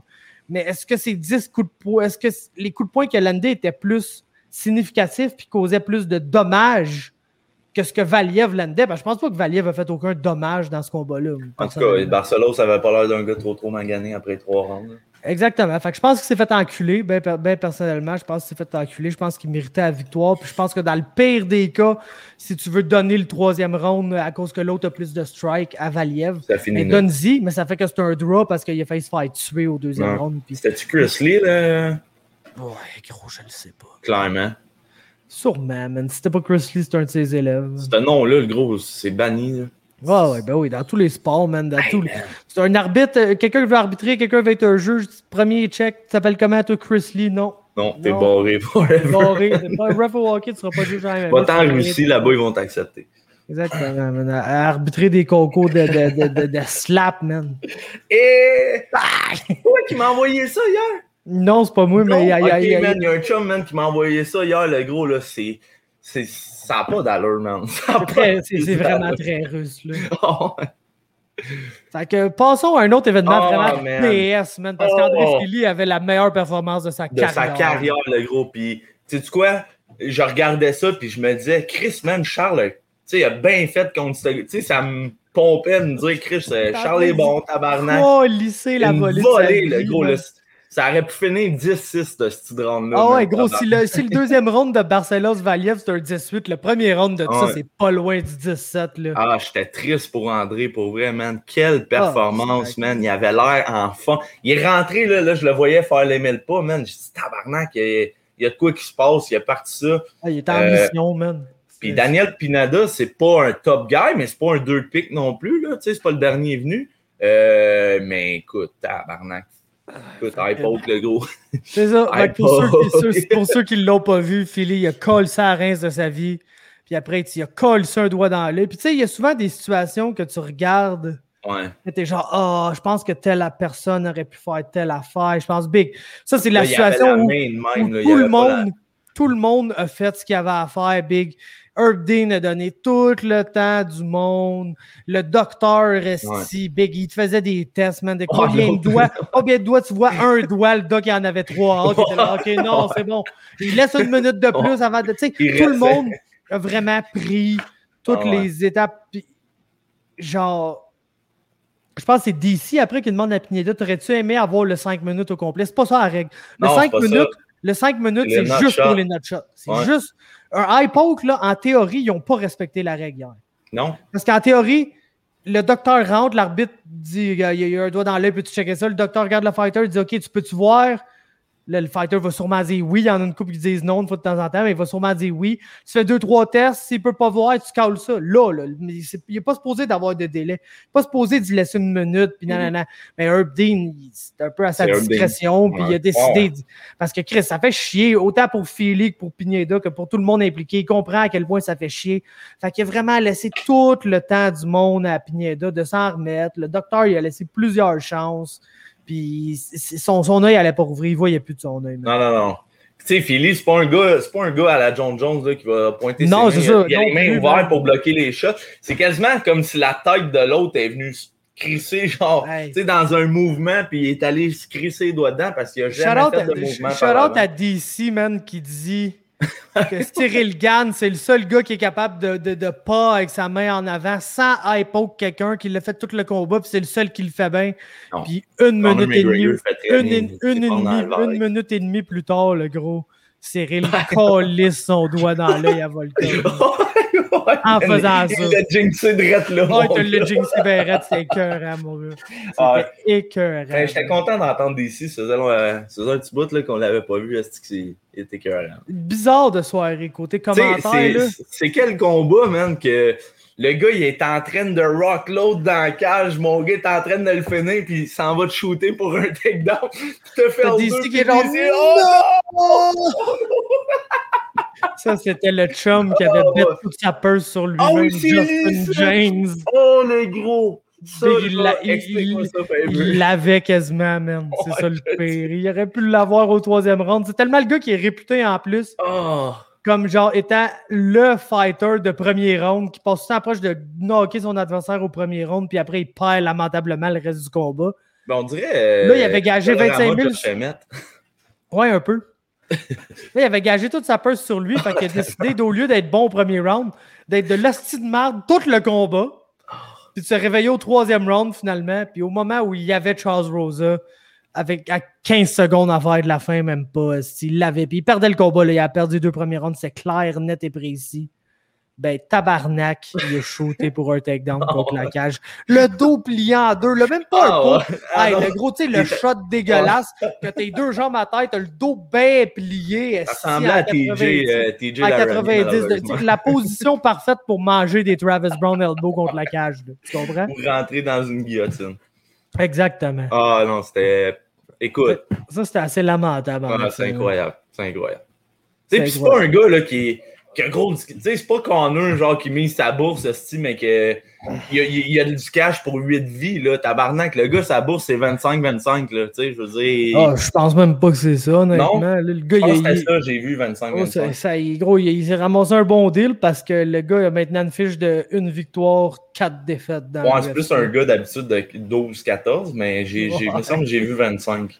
Mais est-ce que ces 10 coups de poing, est-ce que les coups de poing que Landé étaient plus significatifs puis causaient plus de dommages que ce que Valiev landait? Ben, je pense pas que Valiev a fait aucun dommage dans ce combat-là. En tout cas, Barcelos, ça avait pas l'air d'un gars trop magané après 3 rounds. Exactement. Fait que je pense qu'il s'est fait enculer. Ben personnellement, je pense qu'il s'est fait enculer. Je pense qu'il méritait la victoire. Puis je pense que dans le pire des cas, si tu veux donner le 3e round à cause que l'autre a plus de strike à Valiev, donne-y, mais ça fait que c'est un draw parce qu'il a failli se faire tuer au 2e round. Puis... C'était-tu Chris Lee, là? Ouais, gros, je le sais pas. Clairement. Sûrement, man. Si c'était pas Chris Lee, c'était un de ses élèves. Ce nom-là, le gros, c'est banni, là. Ouais, ben oui, dans tous les sports, man. C'est un arbitre, quelqu'un veut arbitrer, quelqu'un veut être un juge. Premier check, tu t'appelles comment, toi, Chris Lee? Non. Non, t'es barré forever. Barré. T'es pas un ref au hockey, tu seras pas juge en MMA. Va-t'en en Russie, là-bas, ils vont t'accepter. Exactement, man. À arbitrer des concours de slap, man. Et... Pourquoi qui m'a envoyé ça hier? Non, c'est pas moi, mais il y a un chum, man, qui m'a envoyé ça hier, le gros, là, ça n'a pas d'allure, man. C'est vraiment très russe, là. Fait que passons à un autre événement vraiment PS, man, parce qu'André Fili avait la meilleure performance de sa carrière. De sa carrière, le gros. Puis, tu sais quoi? Je regardais ça, puis je me disais, Chris, man, Charles, tu sais, il a bien fait contre ce... Tu sais, ça me pompait de me dire, Chris, Charles est bon, tabarnak. Oh, lycée, la volée. Volée, le gros, là. Ça aurait pu finir 10-6 de ce round-là. Ah ouais, gros, si le 2e round de Barcelos-Valiev, c'est un 18, le premier round de ça, c'est pas loin du 17. Là. Ah, j'étais triste pour André, pour vrai, man. Quelle performance, man. Il avait l'air en fond. Il est rentré, là, je le voyais faire les 1000 pas, man. J'ai dit, tabarnak, il y a de quoi qui se passe, il a parti ça. Ah, il est en mission, man. Puis Daniel Pineda, c'est pas un top guy, mais c'est pas un 2 pick non plus, là. Tu sais, c'est pas le dernier venu. Mais écoute, tabarnak. Écoute, iPoke, le gros. C'est ça. Pour ceux qui ne l'ont pas vu, Philly, il a collé ça à Reims de sa vie. Puis après, il a collé ça un doigt dans l'œil. Puis tu sais, il y a souvent des situations que tu regardes. Ouais. Et t'es genre, je pense que telle personne aurait pu faire telle affaire. Je pense, big. Ça, c'est la situation où tout le monde a fait ce qu'il avait à faire, big. Herb Dean a donné tout le temps du monde. Le docteur Resti, big, il te faisait des tests, man, de combien de doigts tu vois? Un doigt, le doc, il en avait 3. Il était là, OK, non, c'est bon. Il laisse une minute de plus avant de... Tu sais, tout le monde a vraiment pris toutes les étapes. Puis, genre, je pense que c'est DC, après, qui demande à Pineda, t'aurais-tu aimé avoir le 5 minutes au complet? C'est pas ça la règle. Le 5 minutes, c'est juste pour les nutshots. C'est juste... Un high poke, là, en théorie, ils n'ont pas respecté la règle hier. Non. Parce qu'en théorie, le docteur rentre, l'arbitre dit il y a un doigt dans l'œil, peux-tu checker ça? Le docteur regarde le fighter, il dit OK, peux-tu voir? Là, le fighter va sûrement dire oui. Il y en a une couple qui disent non une fois de temps en temps, mais il va sûrement dire oui. Tu fais 2-3 tests, s'il ne peut pas voir, tu cales ça. Là, il n'est pas supposé d'avoir de délai. Il n'est pas supposé d'y laisser une minute, puis nanana. Mais Herb Dean, c'est un peu à sa discrétion, puis il a décidé. Parce que Chris, ça fait chier, autant pour Philly que pour Pineda, que pour tout le monde impliqué. Il comprend à quel point ça fait chier. Fait qu'il a vraiment laissé tout le temps du monde à Pineda de s'en remettre. Le docteur, il a laissé plusieurs chances. Puis son œil allait pas rouvrir, il voyait plus de son œil. Non. Tu sais, Philly, c'est pas un gars à la John Jones là, qui va pointer ses mains. C'est ça. Il a les mains ouvertes pour bloquer les shots. C'est quasiment comme si la tête de l'autre est venue se crisser, genre, tu sais, dans un mouvement, puis il est allé se crisser les doigts dedans parce qu'il a jamais fait de mouvement. Shout-out à DC, man, qui dit que Cyril Gann, c'est le seul gars qui est capable de pas avec sa main en avant sans high-poke quelqu'un qui l'a fait tout le combat, puis c'est le seul qui le fait bien. Puis une minute et demie plus tard, le gros, Cyril calisse son doigt dans l'œil à Volkov. En faisant ça. Il l'a jinxé drette là. Ouais, tu l'as jinxé ben drette, c'est écœurant, mon gars. C'était écœurant. J'étais content d'entendre d'ici. Ça faisait un petit bout là, qu'on l'avait pas vu. C'était écœurant. Bizarre de soirée, côté commentaire. C'est quel combat, man, que le gars, il est en train de rock l'autre dans la cage. Mon gars est en train de le finir, puis il s'en va te shooter pour un takedown. Tu te fais DC qui est genre Ça, c'était le chum qui avait bête toute sa purse sur lui-même, Justin James. Oh, le gros! Ça, il l'avait quasiment, man. C'est ça le pire. Il aurait pu l'avoir au 3e round. C'est tellement le gars qui est réputé en plus. Comme genre étant le fighter de premier round qui passe tout le temps proche de knocker son adversaire au premier round, puis après il perd lamentablement le reste du combat. Ben, on dirait. Là, il avait gagé 25 000. Ouais, un peu. Là, il avait gagé toute sa purse sur lui. Fait qu'il a décidé, au lieu d'être bon au premier round, d'être de l'hostie de merde tout le combat. Puis de se réveiller au 3e round finalement. Puis au moment où il y avait Charles Rosa, à 15 secondes à faire de la fin, même pas. S'il l'avait. Puis il perdait le combat. Là, il a perdu les 2 premiers rounds. C'est clair, net et précis. Ben, tabarnak, il est shooté pour un takedown contre la cage. Le dos plié en deux, là, même pas un coup. Le gros, tu sais, le shot dégueulasse, que tes 2 jambes à terre, t'as le dos bien plié. Ça ressemblait à TJ à 90. La position parfaite pour manger des Travis Brown elbow contre la cage. Là. Tu comprends? Pour rentrer dans une guillotine. Exactement. Ah non, c'était... Écoute. Ça, c'était assez lamentable. C'est incroyable. C'est incroyable. Tu sais, c'est pas un gars là, qui a gros... Tu sais, c'est pas Connor, genre, qui mise sa bourse, mais il a du cash pour 8 vies, là. Tabarnak, le gars, sa bourse, c'est 25-25, là. Tu sais, je veux dire... je pense même pas que c'est ça, honnêtement. Non? Le gars, c'était ça, j'ai vu 25-25. Gros, il s'est ramassé un bon deal parce que le gars a maintenant une fiche de 1 victoire, 4 défaites. C'est plus un gars d'habitude de 12-14, mais il me semble que j'ai vu 25.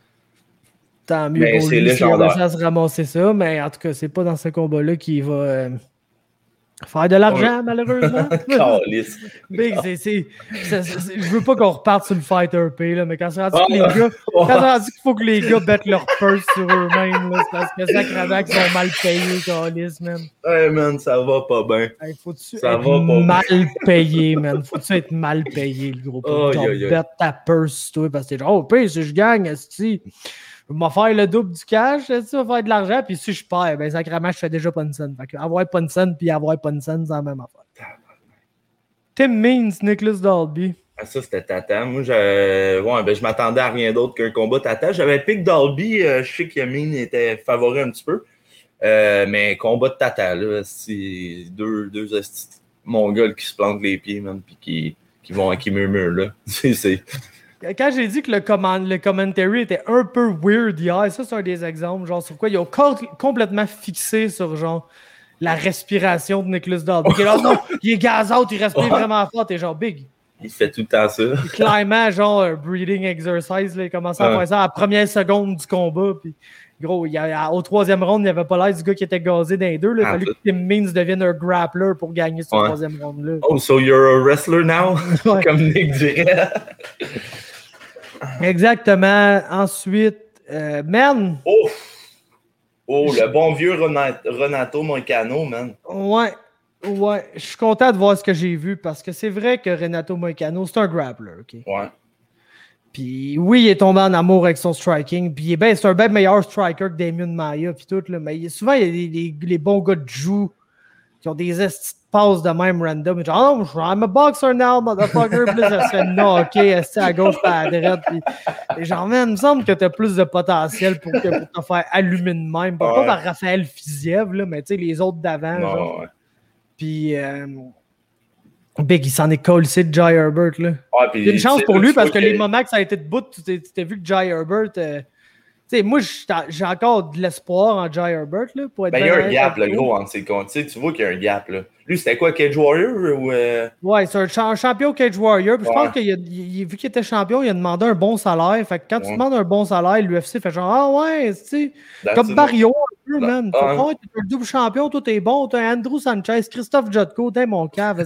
Tant mieux pour lui s'il a réussi à se ramasser ça, mais en tout cas, c'est pas dans ce combat-là qu'il va faire de l'argent, malheureusement. Big, je veux pas qu'on reparte sur le fighter pay, là, mais quand c'est rendu qu'il faut que les gars bettent leur purse sur eux-mêmes, là, c'est parce que sacrément qu'ils sont mal payés, câlisse, man. Hey, man, ça va pas bien. Faut-tu être mal payé, man? Faut-tu être mal payé, le gros? Bête ta purse, toi, parce que t'es genre, si je gagne, je vais faire le double du cash, ça va faire de l'argent, puis si je perds, ben sacrément, je fais déjà pas une scène. Fait que avoir pas une scène, puis avoir pas une scène, c'est la même affaire. Tim Means, Nicholas Dalby. Ah, ça, c'était tata. Moi, je m'attendais à rien d'autre qu'un combat tata. J'avais pick Dalby, je sais que Mean était favori un petit peu, mais combat de tata, là, c'est deux mongols qui se plantent les pieds, même, puis qui murmurent, là. c'est... Quand j'ai dit que le commentary était un peu weird hier, ça c'est un des exemples, genre sur quoi ils ont complètement fixé sur genre la respiration de Nicholas Dalby. Non, il est gaz out, il respire vraiment fort, t'es genre big. Il fait tout le temps ça. Puis clairement, genre un breathing exercise, là, il commençait à faire ça à la première seconde du combat, puis gros, au 3e round, il n'y avait pas l'air du gars qui était gazé dans les deux. Il a fallu que Tim Means devienne un grappler pour gagner ce 3e round-là. Oh, so you're a wrestler now? Comme Nick dirait. Exactement. Ensuite, man. Oh, le bon vieux Renato Moicano, man. Ouais. Je suis content de voir ce que j'ai vu parce que c'est vrai que Renato Moicano, c'est un grappler. OK? Ouais. Puis oui, il est tombé en amour avec son striking. Puis c'est un bien meilleur striker que Damian Maia. Puis tout, là. Mais souvent, il y a les bons gars de Jiu qui ont des passes de même random. Genre, I'm a boxer now, motherfucker. Puis là, ça se fait knocker à gauche pas à droite. Puis genre, man, il me semble que t'as plus de potentiel pour te faire allumer de même. Pas par Raphaël Fiziev, là, mais tu sais, les autres d'avant. Genre. Ouais. Puis Big, il s'en est collé de Jai Herbert. Là. Il y a une chance pour lui parce que les moments que ça a été debout, tu t'es vu que Jai Herbert. Tu sais, moi, j'ai encore de l'espoir en Jai Herbert. Là, pour être il y a un gap, le gros, entre ces comptes. Tu vois qu'il y a un gap. Là. Lui, c'était quoi, Cage Warrior? Ouais, c'est un champion Cage Warrior. Puis je pense vu qu'il était champion, il a demandé un bon salaire. Fait que quand tu demandes un bon salaire, l'UFC fait genre, tu sais, comme Barrio, un peu, man. Tu es un double champion, toi, t'es bon. T'as Andrew Sanchez, Christophe Jotko, t'es mon cave.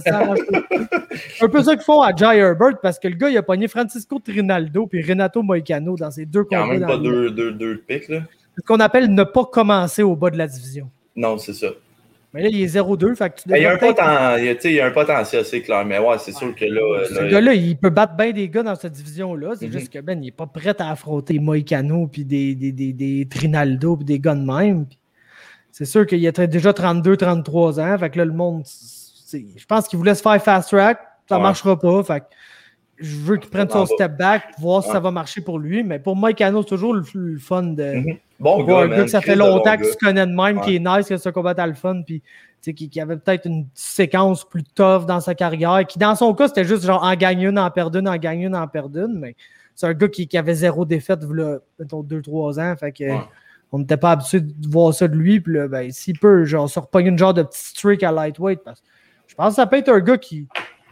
Un peu ça qu'ils font à Jai Herbert parce que le gars, il a pogné Francisco Trinaldo puis Renato Moicano dans ces deux combats. Il n'y a même pas deux pics, là. C'est ce qu'on appelle ne pas commencer au bas de la division. Non, c'est ça. Mais là, il est 0-2. Fait que il y a un potentiel, c'est clair. Mais ouais, c'est sûr que là. Ce gars-là, il peut battre bien des gars dans cette division-là. C'est juste que Ben, il n'est pas prêt à affronter Moicano puis des Trinaldo puis des gars de même. Puis c'est sûr qu'il a déjà 32-33 ans. Fait que là, le monde. Je pense qu'il voulait se faire fast track. Ça ne marchera pas. Fait que je veux qu'il prenne son step back, voir si ça va marcher pour lui. Mais pour Moicano, c'est toujours le fun de. Bon gars, un gars que ça fait longtemps que tu connais de même, qui est nice, qui a ce combat à le fun, puis qui avait peut-être une séquence plus tough dans sa carrière, qui dans son cas, c'était juste genre en gagner une, en perdre une, en gagner une, en perdre une, mais c'est un gars qui avait 0 défaite, là, mettons 2-3 ans, fait que on n'était pas habitué de voir ça de lui, puis là, ben, s'il peut, genre, se repogner une genre de petit streak à lightweight, parce que je pense que ça peut être un gars qui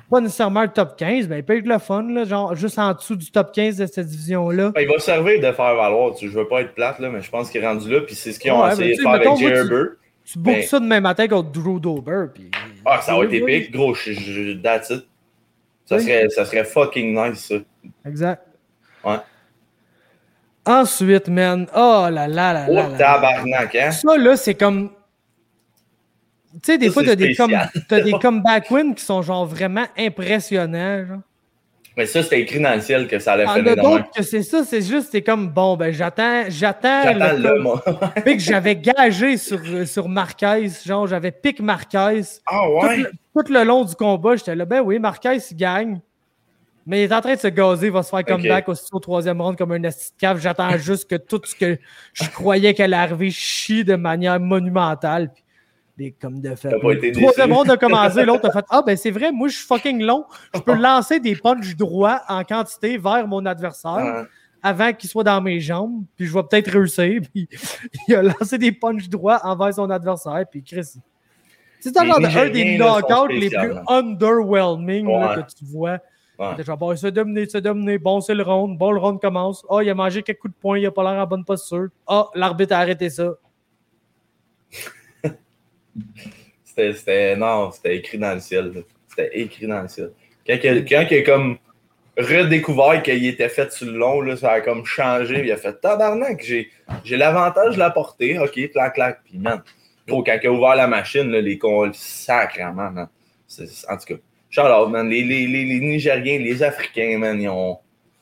pas nécessairement le top 15, ben, il peut être le fun, là, genre juste en dessous du top 15 de cette division-là. Ben, il va servir de faire valoir. Je veux pas être plate, là, mais je pense qu'il est rendu là. Puis c'est ce qu'ils ont essayé de faire avec Jay Herbert. Tu bookes ça demain matin contre Drew Dober. Puis... ça va être épique, gros. That's it. Ça serait fucking nice, ça. Exact. Ouais. Ensuite, man. Oh là là là là. Tabarnak, hein? Ça, là, c'est comme. Tu sais, des fois, t'as des comeback wins qui sont genre vraiment impressionnants. Genre. Mais ça, c'était écrit dans le ciel que ça allait faire. Il y en a d'autres que c'est ça, c'est juste, c'est comme, bon, ben, j'attends le moi. Pick, j'avais gagé sur Marquez, genre, j'avais pick Marquez. Ah ouais? Tout le long du combat, j'étais là, ben oui, Marquez, il gagne. Mais il est en train de se gazer, il va se faire comeback au 3e round comme un esti de cave. J'attends juste que tout ce que je croyais qu'elle allait arriver chie de manière monumentale. Puis, comme de fait. Le 3e round a commencé, l'autre a fait « Ah, ben c'est vrai, moi je suis fucking long. Je peux lancer des punches droits en quantité vers mon adversaire avant qu'il soit dans mes jambes. Puis je vais peut-être réussir. » Puis il a lancé des punches droits envers son adversaire. Puis Chris, c'est un des knockouts les plus underwhelming là, que tu vois. Ouais. Genre, bon, il s'est dominé, bon, c'est le round commence. Ah, il a mangé quelques coups de poing, il a pas l'air en bonne posture. Ah, l'arbitre a arrêté ça. C'était écrit dans le ciel. Là. C'était écrit dans le ciel. Quand il a comme redécouvert qu'il était fait sur le long, là, ça a comme changé. Il a fait tabarnak, j'ai l'avantage de la portée. OK, clac. Puis, man, gros, quand il a ouvert la machine, là, les cons, sacrément, man. En tout cas. Shout-out, man. Les Nigériens, les Africains, man, ils ont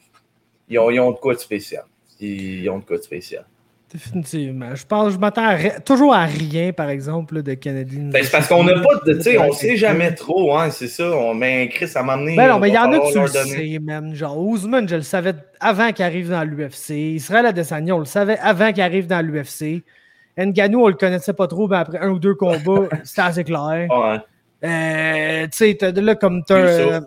de quoi de spécial. Ils ont de quoi de spécial. Définitivement. Je m'attends toujours à rien, par exemple, là, de Canadiens. Ben, c'est parce qu'on n'a pas de. Tu sais, on sait jamais trop, hein, c'est ça. Mais Chris, ça m'a amené. Ben non, mais il y en a que tu le sais, man. Genre, Ousmane, je le savais avant qu'il arrive dans l'UFC. Israël Adesanya, on le savait avant qu'il arrive dans l'UFC. Ngannou, on le connaissait pas trop, mais après 1 ou 2 combats, c'était assez clair. Ouais. Tu sais, là, comme t'as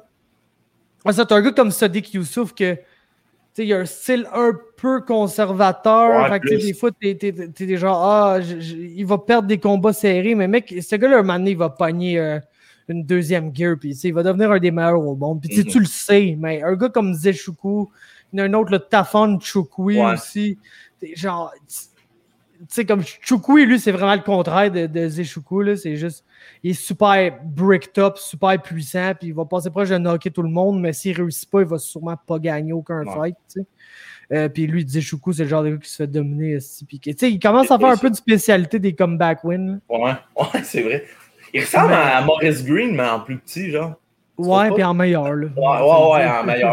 un gars comme Sadiq Youssouf que il a un style un peu conservateur. Fait que, des fois, t'es genre, il va perdre des combats serrés, mais mec, ce gars-là, un moment donné, il va pogner une deuxième gear, puis il va devenir un des meilleurs au monde. Puis tu le sais, mais un gars comme Zeshoukou, il y en a un autre, le Tafon Choukui aussi. Genre, tu sais, comme Choukui, lui, c'est vraiment le contraire de Zeshoukou, là. C'est juste, il est super bricked up, super puissant, puis il va passer proche de knocker tout le monde, mais s'il réussit pas, il va sûrement pas gagner aucun fight, tu sais. Puis lui, Zeshoukou, c'est le genre de gars qui se fait dominer. Tu sais, il commence à faire un peu de spécialité des comeback wins. Ouais, c'est vrai. Il ressemble à Maurice Green, mais en plus petit, genre. Ouais, puis en meilleur, là. Ouais, en meilleur.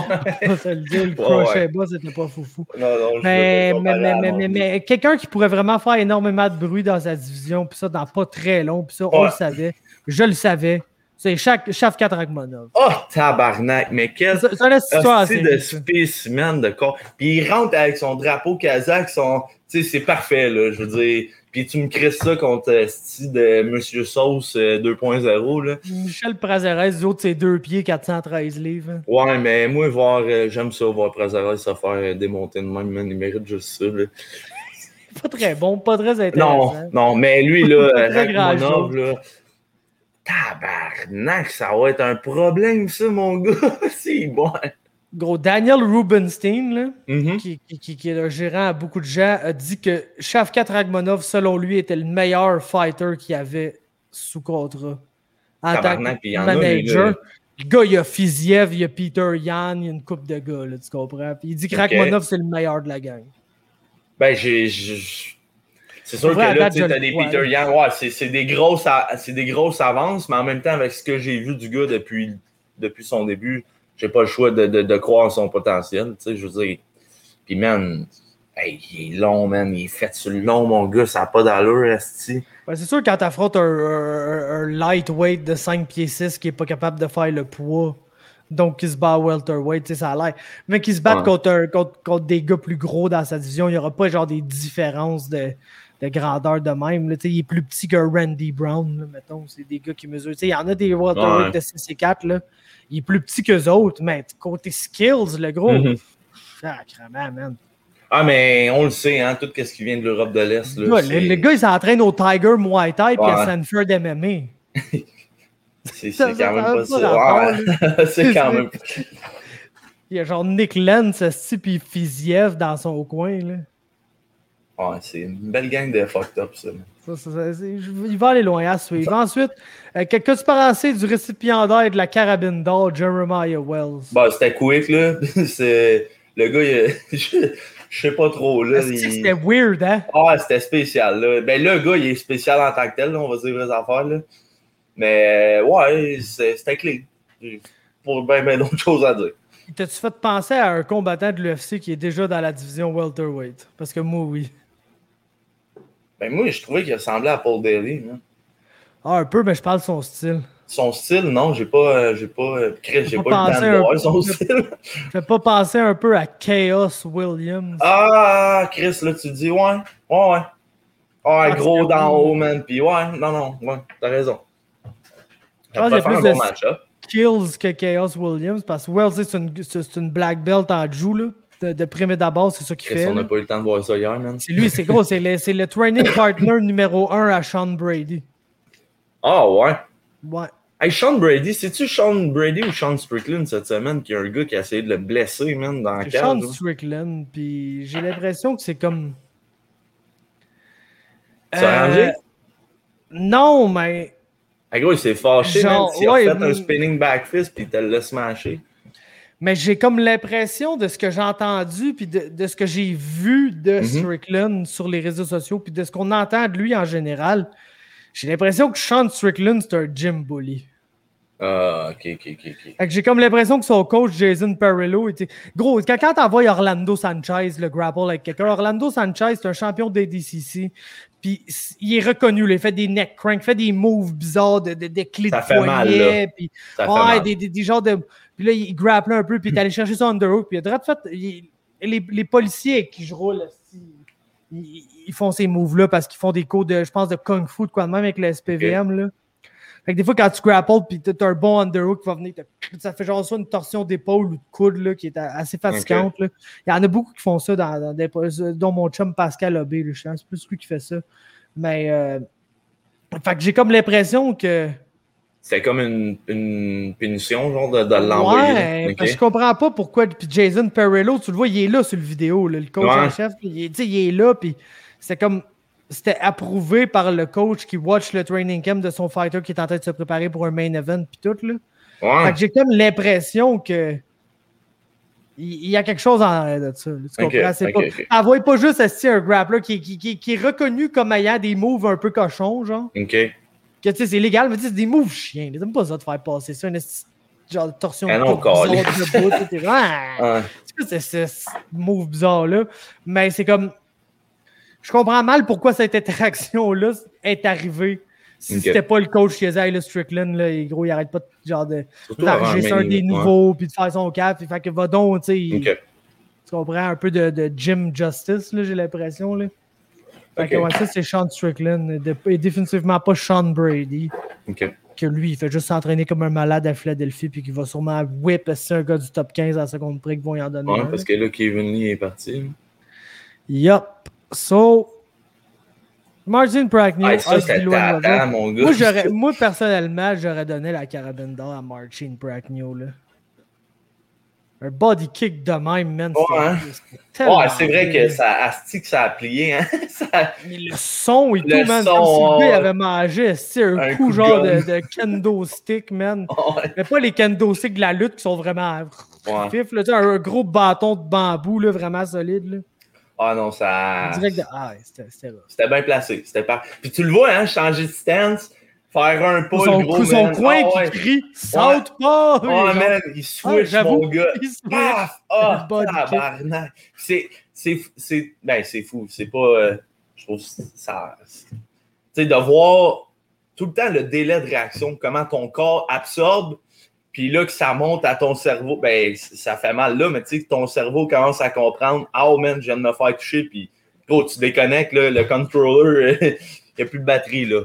Le crochet bas, c'était pas foufou. Non, mais quelqu'un qui pourrait vraiment faire énormément de bruit dans sa division, puis ça, dans pas très long, puis ça, on le savait. Je le savais. C'est Shavkat Rakhmonov. Oh, tabarnak! Mais quel hostie de spécimen de corps. Puis il rentre avec son drapeau kazakh, tu sais, c'est parfait, là, je veux dire. Puis tu me crisses ça contre style de Monsieur Sauce 2.0, là. Michel Prazeres, du haut de ses 2 pieds, 413 livres. Ouais, mais moi, j'aime ça, voir Prazeres se faire démonter de même, man, il mérite juste ça, là. Pas très bon, pas très intéressant. Non, mais lui, là, Rakhmonov, là, tabarnak, ça va être un problème, ça, mon gars. C'est bon. Gros, Daniel Rubenstein, là, qui est le gérant à beaucoup de gens, a dit que Shavkat Rakhmonov, selon lui, était le meilleur fighter qu'il y avait sous contrat. En tant que manager. Le gars, il y a Fiziev, il y a Peter Yan, il y a une couple de gars, là, tu comprends? Puis il dit que Rakhmonov, c'est le meilleur de la gang. Ben, c'est sûr que là, tu as des Peter Yan, ouais, c'est des grosses avances, mais en même temps, avec ce que j'ai vu du gars depuis son début, j'ai pas le choix de croire en son potentiel, tu sais, je veux dire. Puis, man, il est long, man, il est fait sur le long, mon gars, ça n'a pas d'allure, esti. Ben, c'est sûr que quand t'affrontes un lightweight de 5 pieds 6 qui est pas capable de faire le poids, donc qui se bat welterweight, tu sais, ça a l'air. Mais qui se battent contre des gars plus gros dans sa division, il n'y aura pas genre des différences de grandeur de même. Là, il est plus petit que Randy Brown, là, mettons. C'est des gars qui mesurent. Il y en a des welterweight de 6 et 4, là. Il est plus petit qu'eux autres, mais côté skills, le gros, sacrément, man. Ah, mais on le sait, hein, tout ce qui vient de l'Europe de l'Est. Là, le gars, il s'entraîne au Tiger Muay Thai puis à Sanford MMA. C'est quand même pas ça. C'est quand même. Il y a genre Nick Lentz, puis Fiziev dans son coin, là. Ouais, c'est une belle gang de fucked up, ça. Il va aller loin à suivre. Ensuite, qu'as-tu pensé du récipiendaire de la carabine d'or, Jeremiah Wells? Bah, c'était quick, là. Le gars, je sais pas trop, là. C'était weird, hein? Ah, c'était spécial, là. Ben, le gars, il est spécial en tant que tel, là, on va dire les affaires, là. Mais, ouais, c'était clé. Pour ben d'autres choses à dire. T'as-tu fait penser à un combattant de l'UFC qui est déjà dans la division welterweight? Parce que moi, oui. Ben moi, je trouvais qu'il ressemblait à Paul Daly. Hein. Ah, un peu, mais je parle de son style. Son style, non, j'ai pas eu le temps de voir son style. Fais pas penser un peu à Chaos Williams. Ah, Chris, là, tu dis, ouais. Ouais, gros d'en haut, man. Puis ouais, t'as raison. Je pense qu'il y a plus de kills que Chaos Williams, parce que Wells, c'est une black belt en jiu, là. De prime et d'abord, c'est ça qu'il fait. On n'a pas eu le temps de voir ça hier, man. C'est lui, c'est gros. C'est le training partner numéro 1 à Sean Brady. Ah, ouais? Ouais. Hey, Sean Brady, c'est-tu Sean Brady ou Sean Strickland cette semaine qui a un gars qui a essayé de le blesser, man, dans la cage? Sean Strickland, puis j'ai l'impression que c'est comme... Ça a arrangé? Non, mais... Hey, gros, il s'est fâché, genre, man. Il a fait un spinning back fist, puis il te l'a smashé. Mais j'ai comme l'impression de ce que j'ai entendu puis de ce que j'ai vu de Strickland sur les réseaux sociaux puis de ce qu'on entend de lui en général, j'ai l'impression que Sean Strickland, c'est un gym bully. Ah, ok. Fait que j'ai comme l'impression que son coach, Jason Perillo, était... Gros, quand t'envoies Orlando Sanchez, le grapple avec quelqu'un, Orlando Sanchez, c'est un champion d'ADCC. Puis il est reconnu, là, il fait des neck cranks, il fait des moves bizarres, des clés de poignet. Puis des genres de... Puis là, il grapple un peu, puis il est allé chercher son underhook. Puis il a fait... Les policiers qui je roule, ils font ces moves-là parce qu'ils font des cours de, je pense, de Kung Fu, de quoi de même avec le SPVM, là. Fait que des fois, quand tu grapples puis t'as un bon underhook qui va venir, ça fait genre soit une torsion d'épaule ou de coude là, qui est assez fatigante. Là. Il y en a beaucoup qui font ça, dont mon chum Pascal Aubé. Je pense c'est plus lui qui fait ça. Mais fait que j'ai comme l'impression que... C'est comme une punition, genre, de l'envoyer. Ouais, je comprends pas pourquoi. Puis Jason Perillo, tu le vois, il est là sur le vidéo. Là, le coach en chef, il est là. Puis c'est comme... C'était approuvé par le coach qui watch le training camp de son fighter qui est en train de se préparer pour un main event puis tout, là. Ouais. Fait que j'ai comme l'impression que il y a quelque chose en arrière de ça. Là, tu comprends? C'est pas... Envoie pas juste un grappler qui est reconnu comme ayant des moves un peu cochons, genre. OK. Que tu sais, c'est légal, mais c'est des moves chiens. T'aimes pas ça de faire passer ça, une genre de torsion de c'est move bizarre là. Mais c'est comme. Je comprends mal pourquoi cette interaction-là est arrivée. Si c'était pas le coach qui disait, hey, le Strickland, là, gros, il arrête pas d'enregistrer un des nouveaux puis de faire son cap. Fait que va donc, tu sais. Tu comprends un peu de gym justice, là, j'ai l'impression. Là. Fait que ouais, ça, c'est Sean Strickland. Et définitivement pas Sean Brady. Que lui, il fait juste s'entraîner comme un malade à Philadelphie puis qu'il va sûrement whip si un gars du top 15 à la seconde près qu'ils vont y en donner. Ouais, parce que là, Kevin Lee est parti. Yup. So, Martin Prachnio, ça, c'est tata, mon gars. Moi, personnellement, j'aurais donné la carabine d'or à Martin Prachnio, là. Un body kick de même, man. C'est vrai que ça a plié, hein. Mais le son et tout, man. Comme si le gars avait mangé un coup genre de kendo stick, man. Mais pas les kendo sticks de la lutte qui sont vraiment fifs, là. Un gros bâton de bambou, là, vraiment solide, là. Ah non, ça... C'était bien placé. Puis tu le vois, hein, changer de stance, faire un pas, le gros son coin qui crie « Saute pas! » Oh man, il switch, mon gars. Paf! Ah, tabarnak! C'est fou. C'est pas... je trouve ça... Tu sais, de voir tout le temps le délai de réaction, comment ton corps absorbe, puis là, que ça monte à ton cerveau, ben, ça fait mal là, mais tu sais, que ton cerveau commence à comprendre, oh man, je viens de me faire toucher, puis gros, tu déconnectes, là, le controller, il n'y a plus de batterie, là.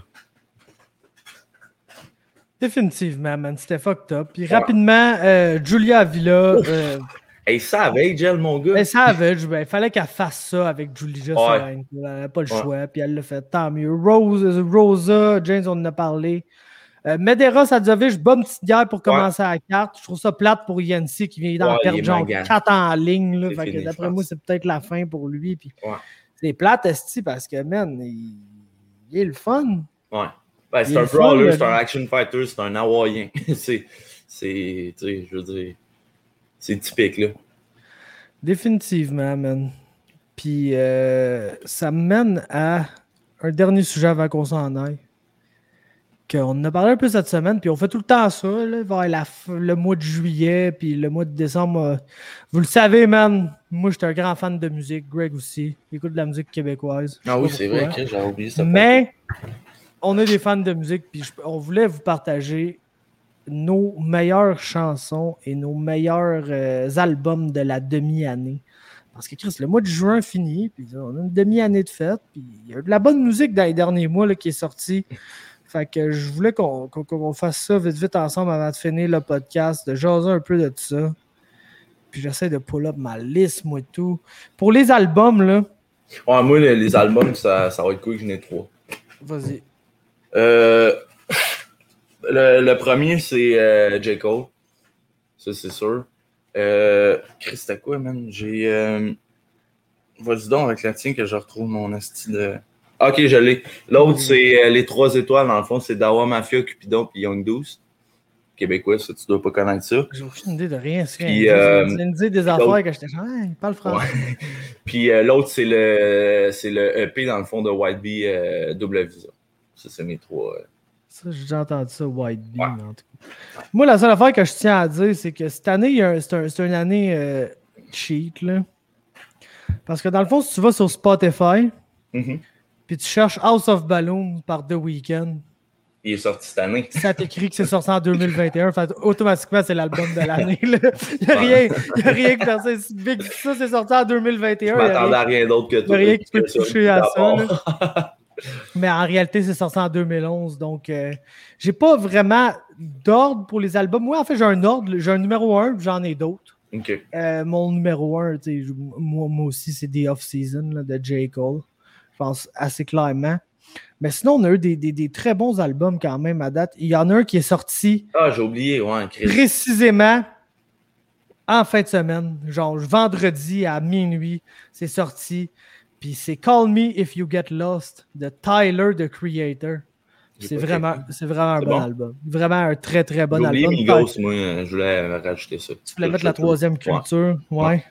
Définitivement, man, c'était fucked up. Puis rapidement, Julia Avila... Hey, Savage, elle, mon gars. Savage, il fallait qu'elle fasse ça avec Julia Savage. Elle n'a pas le choix, puis elle l'a fait, tant mieux. Rosa, James, on en a parlé. Medeiros, Adzovic, bonne petite guerre pour commencer à la carte. Je trouve ça plate pour Yancy qui vient d'en perdre genre 4 en ligne. Là, fait que d'après moi, c'est peut-être la fin pour lui. Puis c'est plate, esti, parce que, man, il est le fun. Ouais. Ben, c'est un brawler, c'est un action fighter, c'est un hawaïen. c'est, je veux dire, c'est typique, là. Définitivement, man. Puis ça me mène à un dernier sujet avant qu'on s'en aille. On en a parlé un peu cette semaine, puis on fait tout le temps ça, là, vers le mois de juillet, puis le mois de décembre. Vous le savez, man, moi, je suis un grand fan de musique. Greg aussi. Il écoute de la musique québécoise. Ah oui, c'est vrai que j'ai oublié ça. Mais on est des fans de musique, puis on voulait vous partager nos meilleures chansons et nos meilleurs albums de la demi-année. Parce que, Chris, le mois de juin finit, puis on a une demi-année de fête, puis il y a de la bonne musique dans les derniers mois là, qui est sortie. Fait que je voulais qu'on fasse ça vite ensemble avant de finir le podcast, de jaser un peu de tout ça. Puis j'essaie de pull up ma liste, moi et tout. Pour les albums, là... Ouais, moi, les albums, ça va être cool, j'en ai 3. Vas-y. Le premier, c'est J. Cole. Ça, c'est sûr. Chris, c'était quoi, man? Vas-y donc avec la tienne que je retrouve mon asti de... Ok, je l'ai. L'autre, c'est les 3 étoiles. Dans le fond, c'est Dawa Mafia, Cupidon et Young Douce. Québécois, ça, tu dois pas connaître ça. J'ai aucune idée de rien. Puis, j'ai une idée des affaires que j'étais genre, il parle français. Ouais. Puis l'autre, c'est le EP, dans le fond, de White Bee, Double Visa. Ça, c'est mes 3. Ça, j'ai déjà entendu ça, White Bee, en tout cas. Moi, la seule affaire que je tiens à dire, c'est que cette année, c'est une année cheat, là. Parce que dans le fond, si tu vas sur Spotify, puis tu cherches House of Balloon par The Weeknd. Il est sorti cette année. Ça t'écrit que c'est sorti en 2021. Fait, automatiquement, c'est l'album de l'année. Il n'y a rien que personne. Ça, c'est sorti en 2021. Je m'attendais à rien d'autre que toi. Il n'y a rien qui peut toucher à ça. Mais en réalité, c'est sorti en 2011. Donc, j'ai pas vraiment d'ordre pour les albums. Moi, en fait, j'ai un ordre. J'ai un numéro 1, j'en ai d'autres. Okay. Mon numéro 1, moi aussi, c'est The Off-Season là, de J. Cole. Je pense assez clairement. Mais sinon, on a eu des très bons albums quand même à date. Il y en a un qui est sorti. Ah, j'ai oublié, ouais, Chris. Précisément en fin de semaine. Genre vendredi à minuit, c'est sorti. Puis c'est Call Me If You Get Lost de Tyler, the Creator. C'est vraiment un bon album. Vraiment un très, très bon album. J'ai oublié Migos, moi, je voulais rajouter ça. Tu voulais mettre la troisième culture. Ouais.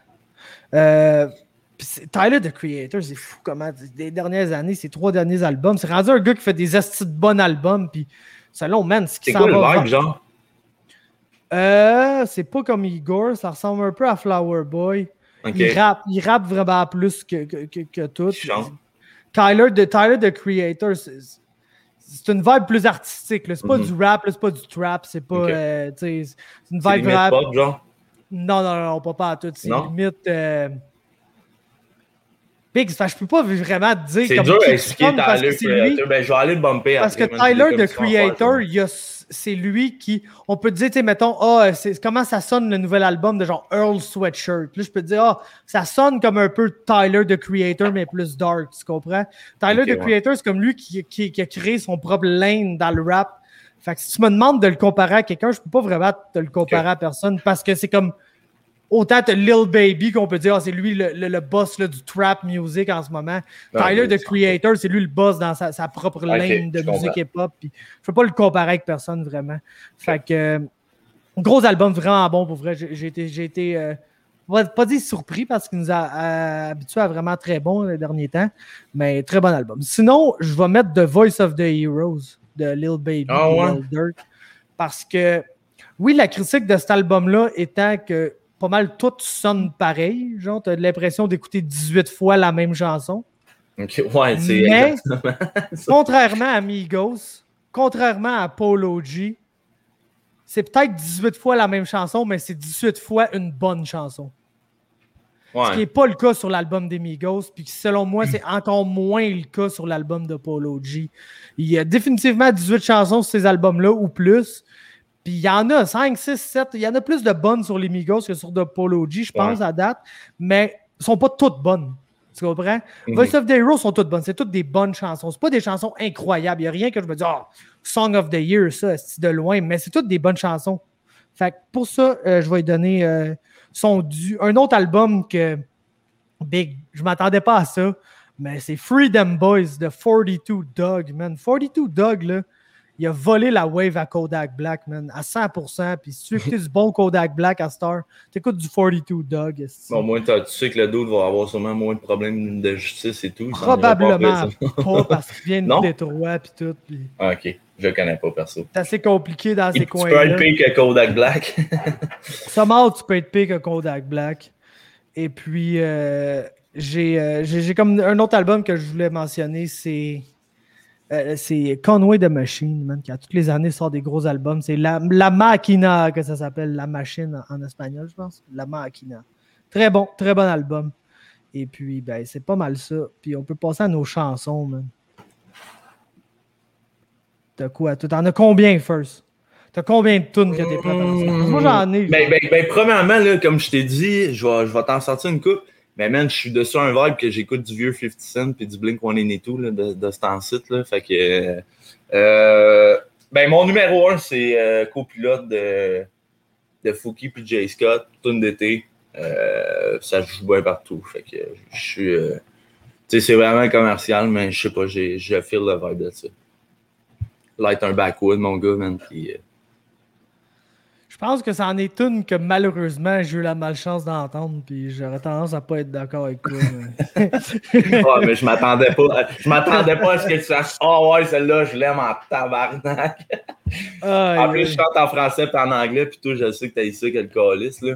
Tyler, the Creator, c'est fou comment, des dernières années, ces 3 derniers albums, c'est rendu un gars qui fait des astis de bons albums, puis selon, man, ce qui s'en va... C'est quoi le vibe, genre? C'est pas comme Igor, ça ressemble un peu à Flower Boy. Okay. Il rappe vraiment plus que tout. Tyler, the Creator, c'est une vibe plus artistique, là. C'est pas du rap, là, c'est pas du trap, c'est pas, c'est une vibe rap. Pop, genre? Non, pas à tout. C'est limite... Big, je peux pas vraiment te dire c'est comme dur à expliquer Tyler Creator. Ben, je vais aller le bumper parce après. Parce que Tyler, the Creator, c'est lui qui... On peut te dire, tu sais, mettons, comment ça sonne le nouvel album de genre Earl Sweatshirt. Là, je peux te dire, ça sonne comme un peu Tyler, the Creator, mais plus dark, tu comprends? Tyler, the Creator, c'est comme lui qui a créé son propre lane dans le rap. Fait que si tu me demandes de le comparer à quelqu'un, je peux pas vraiment te le comparer à personne parce que c'est comme... Autant t'as Lil Baby qu'on peut dire c'est lui le boss là, du trap music en ce moment. Tyler, the Creator, c'est lui le boss dans sa propre lane de musique hip-hop. Puis je peux pas le comparer avec personne vraiment. Fait que gros album vraiment bon pour vrai. J'ai été pas dire surpris parce qu'il nous a habitués à vraiment très bon les derniers temps. Mais très bon album. Sinon, je vais mettre The Voice of the Heroes de Lil Baby et Lil Durk. Parce que oui, la critique de cet album-là étant que pas mal tout sonne pareil. Genre, t'as l'impression d'écouter 18 fois la même chanson. Okay, ouais, c'est mais, contrairement à Migos, contrairement à Polo G, c'est peut-être 18 fois la même chanson, mais c'est 18 fois une bonne chanson. Ouais. Ce qui n'est pas le cas sur l'album des Migos, puis selon moi, c'est encore moins le cas sur l'album de Polo G. Il y a définitivement 18 chansons sur ces albums-là ou plus. Puis il y en a 5, 6, 7. Il y en a plus de bonnes sur les Migos que sur de Polo G, je pense, à date. Mais elles ne sont pas toutes bonnes. Tu comprends? Voice of the Hero sont toutes bonnes. C'est toutes des bonnes chansons. C'est pas des chansons incroyables. Il n'y a rien que je me dis, Song of the Year, ça, c'est de loin. Mais c'est toutes des bonnes chansons. Fait que pour ça, je vais lui donner son dû. Un autre album que Big, je m'attendais pas à ça, mais c'est Freedom Boys de 42 Dugg, man. 42 Dugg, là, il a volé la wave à Kodak Black, man, à 100%. Puis si tu écoutes du bon Kodak Black à Star, t'écoutes du 42 Dugg. Bon, au moins, tu sais que le dude va avoir sûrement moins de problèmes de justice et tout. Probablement pas, parce qu'il vient de Détroit puis tout. Puis... Ah, ok, je le connais pas, perso. C'est assez compliqué dans ces coins-là. Tu peux être pire que Kodak Black. Somehow, tu peux être pire que Kodak Black. Et puis, j'ai comme un autre album que je voulais mentionner, c'est Conway the Machine, man, qui à toutes les années sort des gros albums. C'est La Máquina, que ça s'appelle, La Machine en espagnol, je pense. La Máquina. Très bon album. Et puis, ben, c'est pas mal ça. Puis on peut passer à nos chansons, man. T'as quoi? T'en as combien, first? T'as combien de tunes que t'es prêt à faire? Moi, j'en ai. Ben, premièrement, là, comme je t'ai dit, je vais t'en sortir une coupe. Mais man, je suis dessus un vibe que j'écoute du vieux 50 Cent puis du Blink-182 de ce temps-ci. Fait que, ben, mon numéro 1, c'est copilote de Fouki puis Jay Scott, tune d'été. Ça joue bien partout. Fait que je suis... tu sais, c'est vraiment commercial, mais je sais pas, je feel le vibe de ça. Light un backwood, mon gars, man. Puis... Je pense que c'en est une que malheureusement j'ai eu la malchance d'entendre, puis j'aurais tendance à pas être d'accord avec toi. Mais je m'attendais pas à ce que tu saches. Ouais, celle-là, je l'aime en tabarnak. En plus, je chante en français et en anglais, puis toi, je sais que t'as eu ça que le calice, là.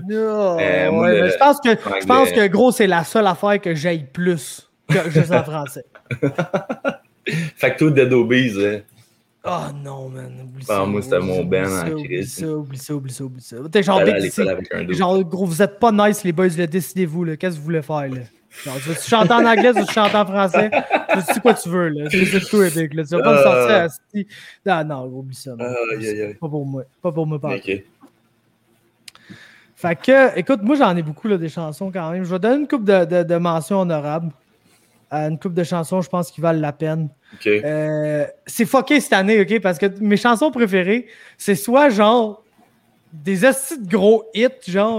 Je pense que gros, c'est la seule affaire que j'aille plus que juste en français. Fait que toi, Dead Obies, hein. Oh non, man, oublie ça. Moi, c'était mon Ben en crise. Oublie ça. T'es genre, gros, vous êtes pas nice, les boys, là, décidez-vous, là. Qu'est-ce que vous voulez faire, là? Genre, tu veux-tu chanter en anglais, tu veux-tu chanter en français? Tu sais quoi tu veux, là. C'est tout, Epic, là. Tu vas pas me sortir à... Non, oublie ça. Pas pour moi. Pas pour moi, pas. OK. Fait que, écoute, moi, j'en ai beaucoup, là, des chansons, quand même. Je vais donner une couple de mentions honorables. Une couple de chansons, je pense, qui valent la peine. Okay. C'est fucké cette année, OK? Parce que mes chansons préférées, c'est soit genre des estis de gros hits, genre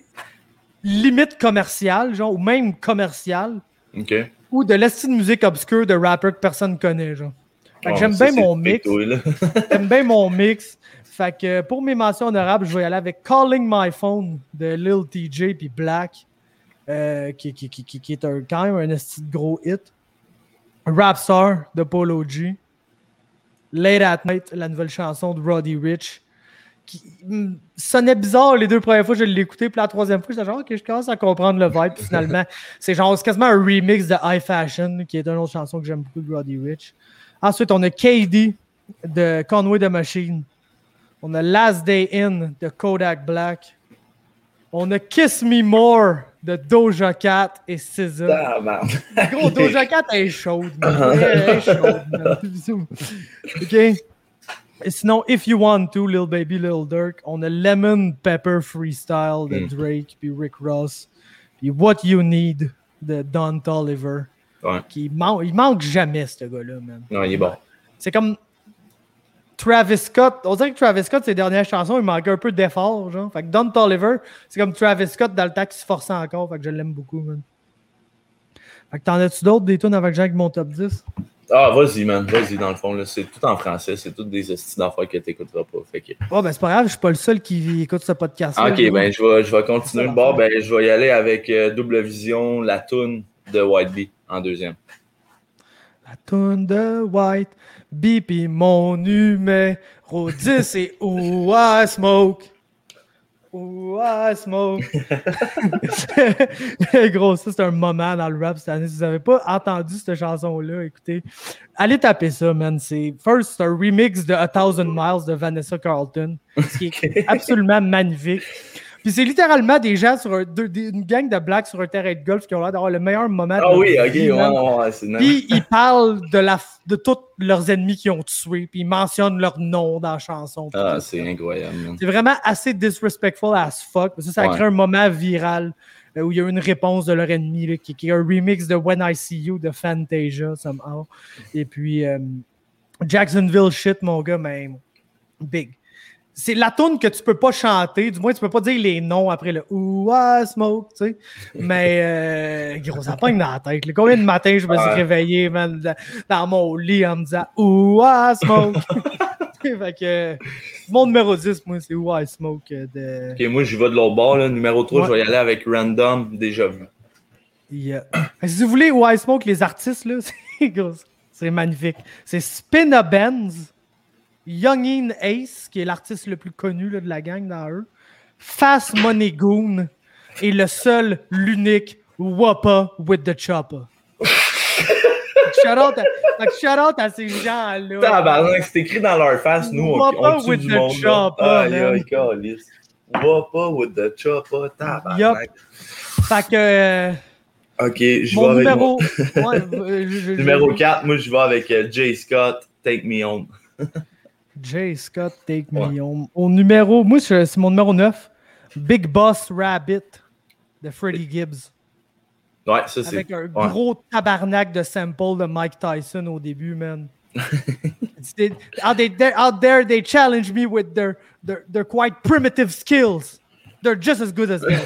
limite commercial, genre, ou même commercial. Okay. Ou de l'esti de musique obscure de rapper que personne ne connaît, genre. Fait que j'aime bien mon mix. J'aime bien mon mix. Fait que pour mes mentions honorables, je vais y aller avec Calling My Phone de Lil TJ puis Black. Qui est quand même un esti de gros hit. Rapstar de Polo G. Late at Night, la nouvelle chanson de Roddy Ricch. Qui sonnait bizarre les deux premières fois que je l'ai écouté, puis la troisième fois, j'étais genre, ok, je commence à comprendre le vibe. Puis finalement, c'est quasiment un remix de High Fashion, qui est une autre chanson que j'aime beaucoup de Roddy Ricch. Ensuite, on a KD de Conway the Machine. On a Last Day In de Kodak Black. On a Kiss Me More de Doja Cat et SZA. Gros, Doja Cat est chaude. Elle est chaude. OK. Et sinon, If You Want To, Lil Baby, Lil Durk. On a Lemon Pepper Freestyle de Drake puis Rick Ross. Puis What You Need de Don Toliver. Ouais. Il manque jamais, ce gars-là, man. Non, il est bon. C'est comme... Travis Scott, on dirait que Travis Scott, ses dernières chansons, il manquait un peu d'effort, genre. Fait que Don Toliver, c'est comme Travis Scott dans le temps qui se forçait encore, fait que je l'aime beaucoup, man. Fait que t'en as-tu d'autres, des tunes avec Jacques, mon top 10? Ah, vas-y, man, vas-y, dans le fond, là, c'est tout en français, c'est toutes des hosties d'affaires que t'écouteras pas, fait que... Oh, ben c'est pas grave, je suis pas le seul qui écoute ce podcast-là. Ok, ben je vais continuer. Bon, ben je vais y aller avec Double Vision, la toune de White Bee, en deuxième. La toune de White Bee, pis mon numéro 10, c'est Ooh I Smoke. Ooh I Smoke. Gros, ça, c'est un moment dans le rap cette année. Si vous n'avez pas entendu cette chanson-là, écoutez, allez taper ça, man. C'est un remix de A Thousand Miles de Vanessa Carlton, ce qui est absolument magnifique. Puis c'est littéralement des gens une gang de blacks sur un terrain de golf qui ont l'air d'avoir le meilleur moment de leur vie. Ouais, c'est nice. Puis ils parlent de tous leurs ennemis qu'ils ont tués, puis ils mentionnent leur nom dans la chanson. C'est incroyable. Man. C'est vraiment assez disrespectful as fuck. Ça crée un moment viral. où il y a une réponse de leur ennemi, là, qui est un remix de When I See You de Fantasia, somehow. Et puis, Jacksonville Shit, mon gars, mais big. C'est la tune que tu peux pas chanter, du moins tu peux pas dire les noms après le Ooh, I smoke, tu sais. Mais gros, ça pogne dans la tête. Combien de matins je me suis réveillé, man, dans mon lit en me disant Ooh, I smoke. Fait que mon numéro 10, moi, c'est Ooh, I smoke. Ok, moi, j'y vais de l'autre bord, là. Numéro 3, je vais y aller avec Random, déjà vu. Yeah. Si vous voulez Ooh, I smoke, les artistes, là, c'est magnifique. C'est Spinna Benz. Youngin Ace, qui est l'artiste le plus connu là, de la gang dans eux. Fast Money Goon et l'unique Whoppa with the Choppa. Shout out à ces gens-là. Tabarnak, c'est écrit dans leur face, nous, on tue du monde. Whoppa with the Choppa, tabarnak. Fait que... Ok, je vais avec numéro 4, moi je vais avec Jay Scott, Take Me Home. Jay Scott, Take Me Home. Au numéro, moi c'est mon numéro 9, Big Boss Rabbit de Freddie Gibbs. Ouais, ça c'est. Avec un gros tabarnak de sample de Mike Tyson au début, man. Out there, they challenge me with their quite primitive skills. They're just as good as me.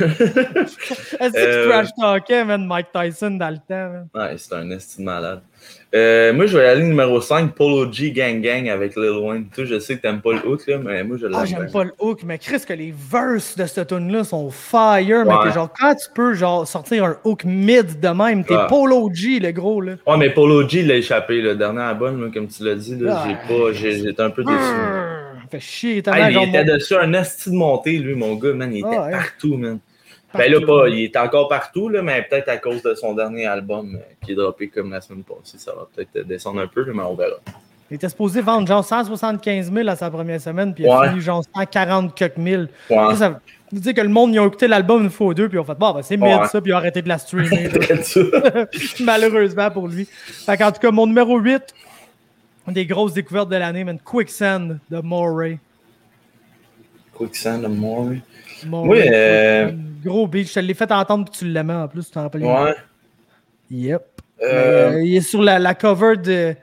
Est-ce que tu trash-talkais, man, Mike Tyson dans le temps, man? Ouais, c'est un estime malade. Moi, je vais aller numéro 5, Polo G Gang Gang avec Lil Wayne. Toi, je sais que t'aimes pas le hook, là, mais moi, je l'aime. J'aime pas le hook, mais Chris, que les verses de cette tune-là sont fire, mais que genre, quand tu peux genre sortir un hook mid de même, t'es Polo G, le gros, là. Ouais, mais Polo G l'a échappé, le dernier album, là, comme tu l'as dit, là, j'étais un peu déçu. Fait chier, il était dessus un esti de montée, lui, mon gars, man, il était partout, man. Ben là, il est encore partout, là, mais peut-être à cause de son dernier album qui est droppé comme la semaine passée. Ça va peut-être descendre un peu, mais on verra. Il était supposé vendre genre 175 000 à sa première semaine, puis il a fini genre 140 quelques mille. Ça veut dire que le monde, ils ont écouté l'album une fois ou deux, puis ils ont fait bon, ben, c'est mid ça, puis ils ont arrêté de la streamer. Malheureusement pour lui. Fait qu'en tout cas, mon numéro 8, une des grosses découvertes de l'année, man, Quicksand de Moray. Quicksand de Moray. Oui, gros beat. Je te l'ai fait entendre que tu l'aimais en plus, tu t'en rappelles? Ouais. Yep. Il est sur la cover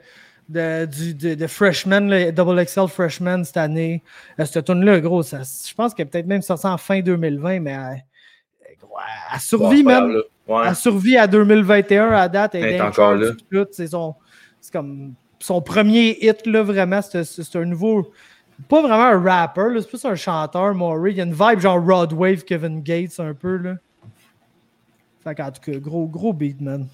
de Freshman, le Double XL Freshman cette année. Cette tune-là, gros, je pense qu'elle est peut-être même sortie en fin 2020, mais elle survit même. Elle survit à 2021 à date. Elle est encore là. C'est comme son premier hit, là, vraiment. C'est un nouveau... Pas vraiment un rapper, là, c'est plus un chanteur, Maury. Il y a une vibe genre Rod Wave, Kevin Gates, un peu, là. Fait qu'en tout cas, gros beat, man.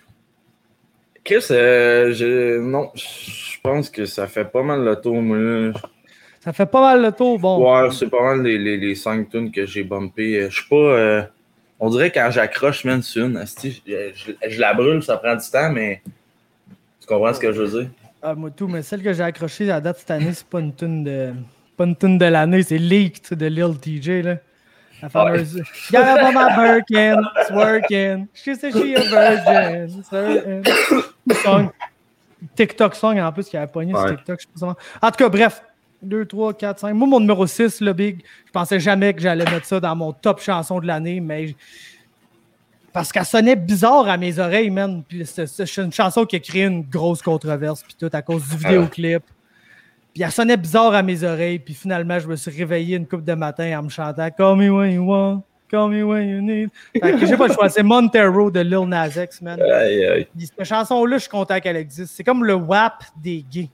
Chris, non, je pense que ça fait pas mal le tour, moi. Ça fait pas mal le tour, bon. Ouais, c'est pas mal les 5 tunes que j'ai bumpées. Je suis pas... on dirait quand j'accroche, man, sur une, je la brûle, ça prend du temps, mais... Tu comprends ce que je veux dire? Moi tout, mais celle que j'ai accrochée à la date cette année, c'est pas une tune de l'année, c'est Leaked de Lil TJ, là. La fameuse Got up on my Birkin, it's working. She said she a virgin. Song. TikTok song en plus qui avait pogné sur TikTok. Je sais pas. En tout cas, bref. 2, 3, 4, 5. Moi, mon numéro 6, le Big, je pensais jamais que j'allais mettre ça dans mon top chanson de l'année, mais parce qu'elle sonnait bizarre à mes oreilles, man. Puis c'est une chanson qui a créé une grosse controverse, puis tout à cause du vidéoclip. Puis elle sonnait bizarre à mes oreilles, puis finalement, je me suis réveillé une couple de matin en me chantant Call me when you want, call me when you need. Fait que j'ai pas le choix, c'est Montero de Lil Nas X, man. Puis cette chanson-là, je suis content qu'elle existe. C'est comme le WAP des gays.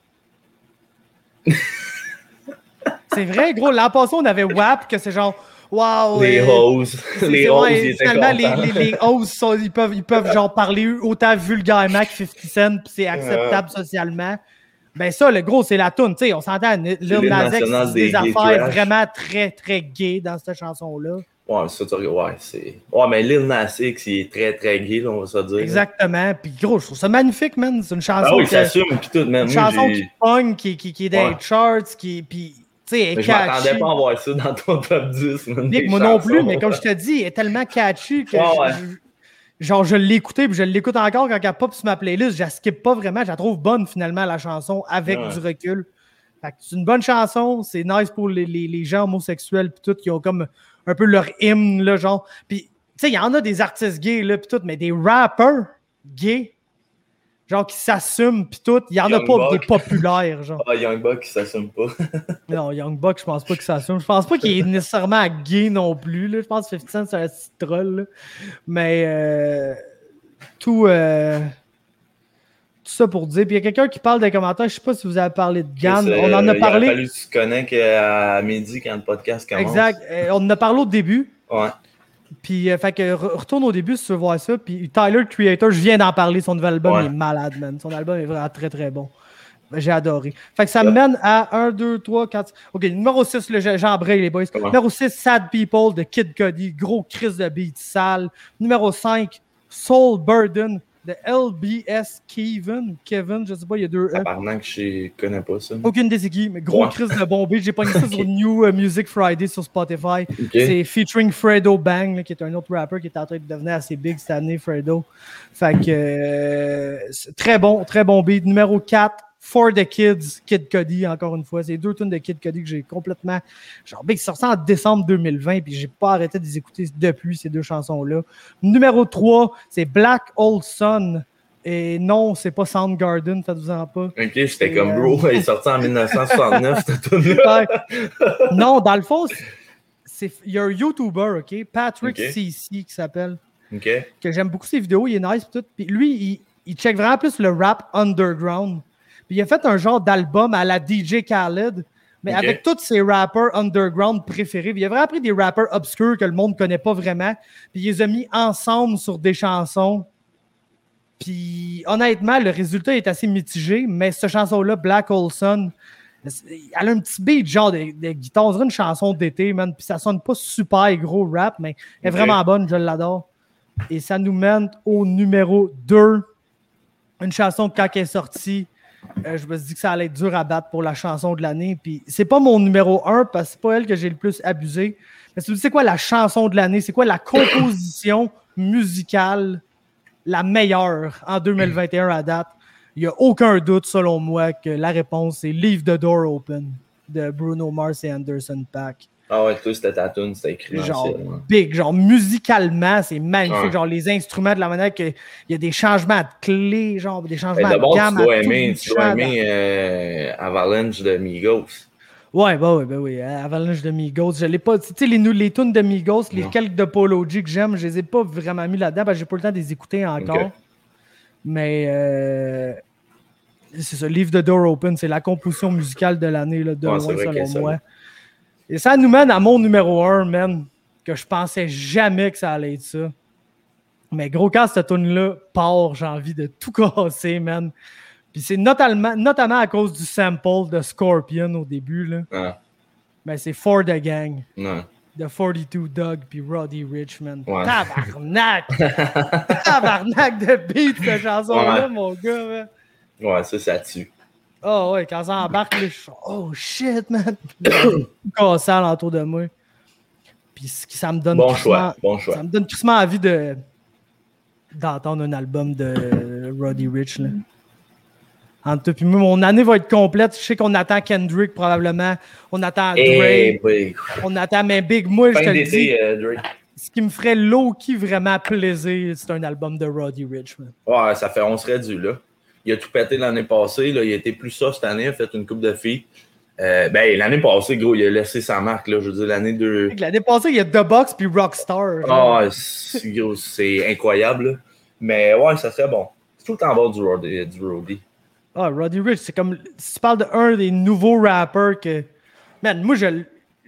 C'est vrai, gros. L'an passé, on avait WAP, que c'est genre wow, les hoes. Les hoes, finalement, les hoes, ils peuvent genre parler autant vulgairement que 50 Cent, puis c'est acceptable socialement. Ben ça, le gros, c'est la toune. Tu sais, on s'entend, Lil Nas X, c'est des affaires vraiment très, très gays dans cette chanson-là. Ouais, ça, c'est... Ouais, mais Lil Nas X, il est très, très gay, là, on va se dire. Exactement. Puis gros, je trouve ça magnifique, man. C'est une chanson oui, ça assume, puis tout, man. Une chanson qui pogne, qui est dans les charts, puis... Mais je m'attendais pas à voir ça dans ton top 10. Nick, moi non plus, mais comme je te dis, elle est tellement catchy que je l'ai écoutée, puis je l'écoute encore quand elle pop sur ma playlist. Je la skip pas vraiment. Je la trouve bonne, finalement, la chanson, avec du recul. Fait que c'est une bonne chanson. C'est nice pour les gens homosexuels, puis tout, qui ont comme un peu leur hymne, là, genre. Puis sais, il y en a des artistes gays, là, pis tout, mais des rappers gays, genre qui s'assument, pis tout, il y en a pas des populaires, genre. Ah, Young Buck qui s'assume pas. Non, Young Buck, je pense pas qu'il s'assume. Je pense pas qu'il est nécessairement gay non plus, là. Je pense que 50 Cent, c'est un petit troll, là. Mais tout ça pour dire. Puis il y a quelqu'un qui parle des commentaires, je sais pas si vous avez parlé de Gann. On en a parlé. Il a fallu que tu connais qu'à midi quand le podcast commence. Exact. On en a parlé au début. Ouais. Puis, fait que retourne au début si tu veux voir ça. Puis Tyler, the Creator, je viens d'en parler. Son nouvel album est malade, man. Son album est vraiment très, très bon. J'ai adoré. Fait que ça me mène à 1, 2, 3, 4. OK, numéro 6, j'embraye les boys. Numéro 6, Sad People de Kid Cudi. Gros crise de beat sale. Numéro 5, Soul Burden de LBS Kevin, je sais pas, il y a 2 E. Apparemment que je connais pas ça. Aucune des équipes, mais gros crise de bon beat. J'ai pogné ça sur New Music Friday sur Spotify. C'est featuring Fredo Bang, là, qui est un autre rapper qui est en train de devenir assez big cette année, Fredo. Fait que très bon beat. Numéro 4, For the Kids, Kid Cudi, encore une fois. C'est 2 tunes de Kid Cudi que j'ai complètement... Genre, big, c'est sorti en décembre 2020, puis j'ai pas arrêté de les écouter depuis, ces 2 chansons-là. Numéro 3, c'est Black Old Sun. Et non, c'est pas Soundgarden, faites-vous-en pas. Ok, j'étais comme bro, il est sorti en 1969, cette tune-là. Non, dans le fond, il y a un YouTuber, OK? Patrick CC qui s'appelle. OK. Que j'aime beaucoup ses vidéos, il est nice, tout. Puis lui, il check vraiment plus le rap underground. Puis il a fait un genre d'album à la DJ Khaled, mais avec tous ses rappers underground préférés. Puis il a vraiment pris des rappers obscurs que le monde ne connaît pas vraiment, puis il les a mis ensemble sur des chansons. Puis honnêtement, le résultat est assez mitigé, mais cette chanson-là, Black Hole Sun, elle a un petit beat genre de guitare. On dirait une chanson d'été, man. Puis ça sonne pas super gros rap, mais elle est vraiment bonne, je l'adore. Et ça nous mène au numéro 2. Une chanson quand elle est sortie, je me suis dit que ça allait être dur à battre pour la chanson de l'année. Puis c'est pas mon numéro 1 parce que c'est pas elle que j'ai le plus abusé. Mais c'est quoi la chanson de l'année? C'est quoi la composition musicale la meilleure en 2021 à date? Il n'y a aucun doute, selon moi, que la réponse est Leave the Door Open de Bruno Mars et Anderson .Paak. Ah ouais, toi, c'était ta tune, c'était écrit. Genre big, genre musicalement, c'est magnifique. Ouais. Genre les instruments, de la manière qu'il y a des changements de clés, genre des changements de gamme. Tu dois aimer Avalanche de Migos. Ouais, oui. Avalanche de Migos. Je l'ai pas. Tu sais, les tunes de Migos, les quelques de Polo G que j'aime, je les ai pas vraiment mis là-dedans parce que j'ai pas le temps de les écouter encore. Okay. Mais c'est ça, Leave the Door Open, c'est la composition musicale de l'année, là, de loin, selon moi. Et ça nous mène à mon numéro 1, man, que je pensais jamais que ça allait être ça. Mais gros, quand cette tune-là part, j'ai envie de tout casser, man. Puis c'est notamment à cause du sample de Scorpion au début, là. Ah. Mais c'est For the Gang. Non. De 42 Dugg puis Roddy Ricch, man. Ouais. Tabarnak! Tabarnak de beat, cette chanson-là, mon gars, man. Ouais, ça tue. Oh ouais, quand ça embarque, là, je suis oh shit, man! Cassé alentour de moi. Puis ça me donne bon choix. Ça me donne tristement envie d'entendre un album de Roddy Ricch, là. Entre toi puis moi, mon année va être complète. Je sais qu'on attend Kendrick probablement. On attend Drake. On attend, mais Big, moi, je te le dis. Drake. Ce qui me ferait low-key vraiment plaisir, c'est un album de Roddy Ricch, man. Ouais, on serait dû, là. Il a tout pété l'année passée. Là. Il a été plus soft cette année. Il a fait une coupe de filles. L'année passée, gros, il a laissé sa marque. Là. Je veux dire, l'année passée, il y a The Box puis Rockstar. Ah, c'est incroyable. Là. Mais ouais, ça serait bon. C'est tout le temps bon du Roddy. Ah, Roddy Ricch, c'est comme... Si tu parles d'un des nouveaux rappers que... Man, moi, je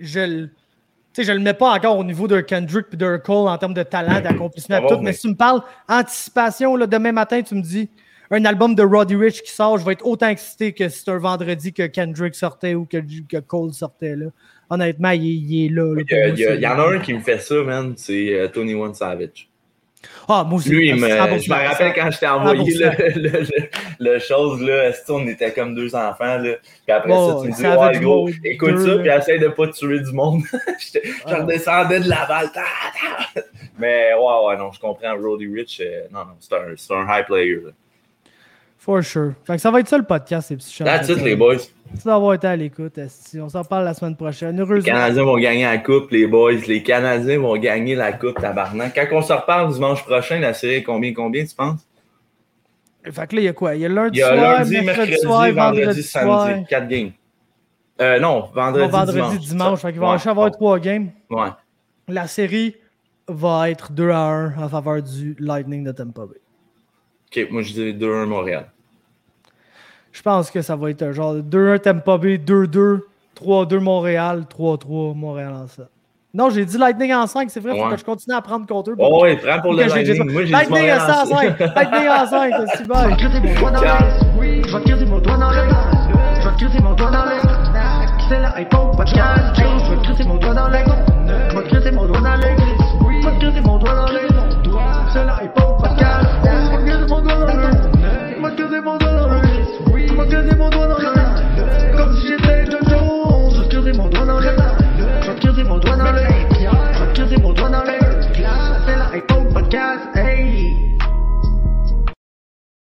le mets pas encore au niveau d'un Kendrick puis d'un Cole en termes de talent, d'accomplissement, tout. Mais si tu me parles anticipation, là, demain matin, tu me dis un album de Roddy Ricch qui sort, je vais être autant excité que si c'est un vendredi que Kendrick sortait ou que Cole sortait, là. Honnêtement, il est là. Il y en a un qui me fait ça, man, c'est 21 Savage. Ah, moi aussi. Lui, je me rappelle quand je t'ai envoyé le chose, là, on était comme 2 enfants, là. Puis après ça, tu me dis, ouais, gros, écoute ça, puis essaye de pas tuer du monde. Je redescendais de la balle. Mais ouais, non, je comprends. Roddy Ricch, non, c'est un high player, là. For sure. Fait que ça va être ça le podcast, ces petits chats. That's it, les boys. Merci d'avoir été à l'écoute. On s'en parle la semaine prochaine. Heureusement. Les Canadiens vont gagner la coupe, les boys. Les Canadiens vont gagner la coupe, tabarnak. Quand on se reparle dimanche prochain, la série est combien, tu penses? Fait que là, il y a quoi? Il y a lundi soir, mercredi soir, vendredi samedi. 4 games. Non, vendredi, dimanche. Fait qu'il va avoir 3 games. Ouais. La série va être 2-1 en faveur du Lightning de Tampa Bay. OK, moi je dis 2-1 Montréal. Je pense que ça va être genre 2-1 Tampa Bay, 2-2, 3-2 Montréal, 3-3 Montréal en 7. Non, j'ai dit Lightning en 5, c'est vrai, il faut que je continue à prendre contre eux. Oh, oui, prends pour le Lightning. Moi, j'ai Lightning en 5, Lightning en 5, c'est super. Je vais mon doigt dans l'air. Je vais tirer mon doigt dans l'air. Je vais tirer mon doigt dans l'air. C'est la hypo podcast. Je vais tirer mon doigt dans l'air. Je vais tirer mon doigt dans l'air.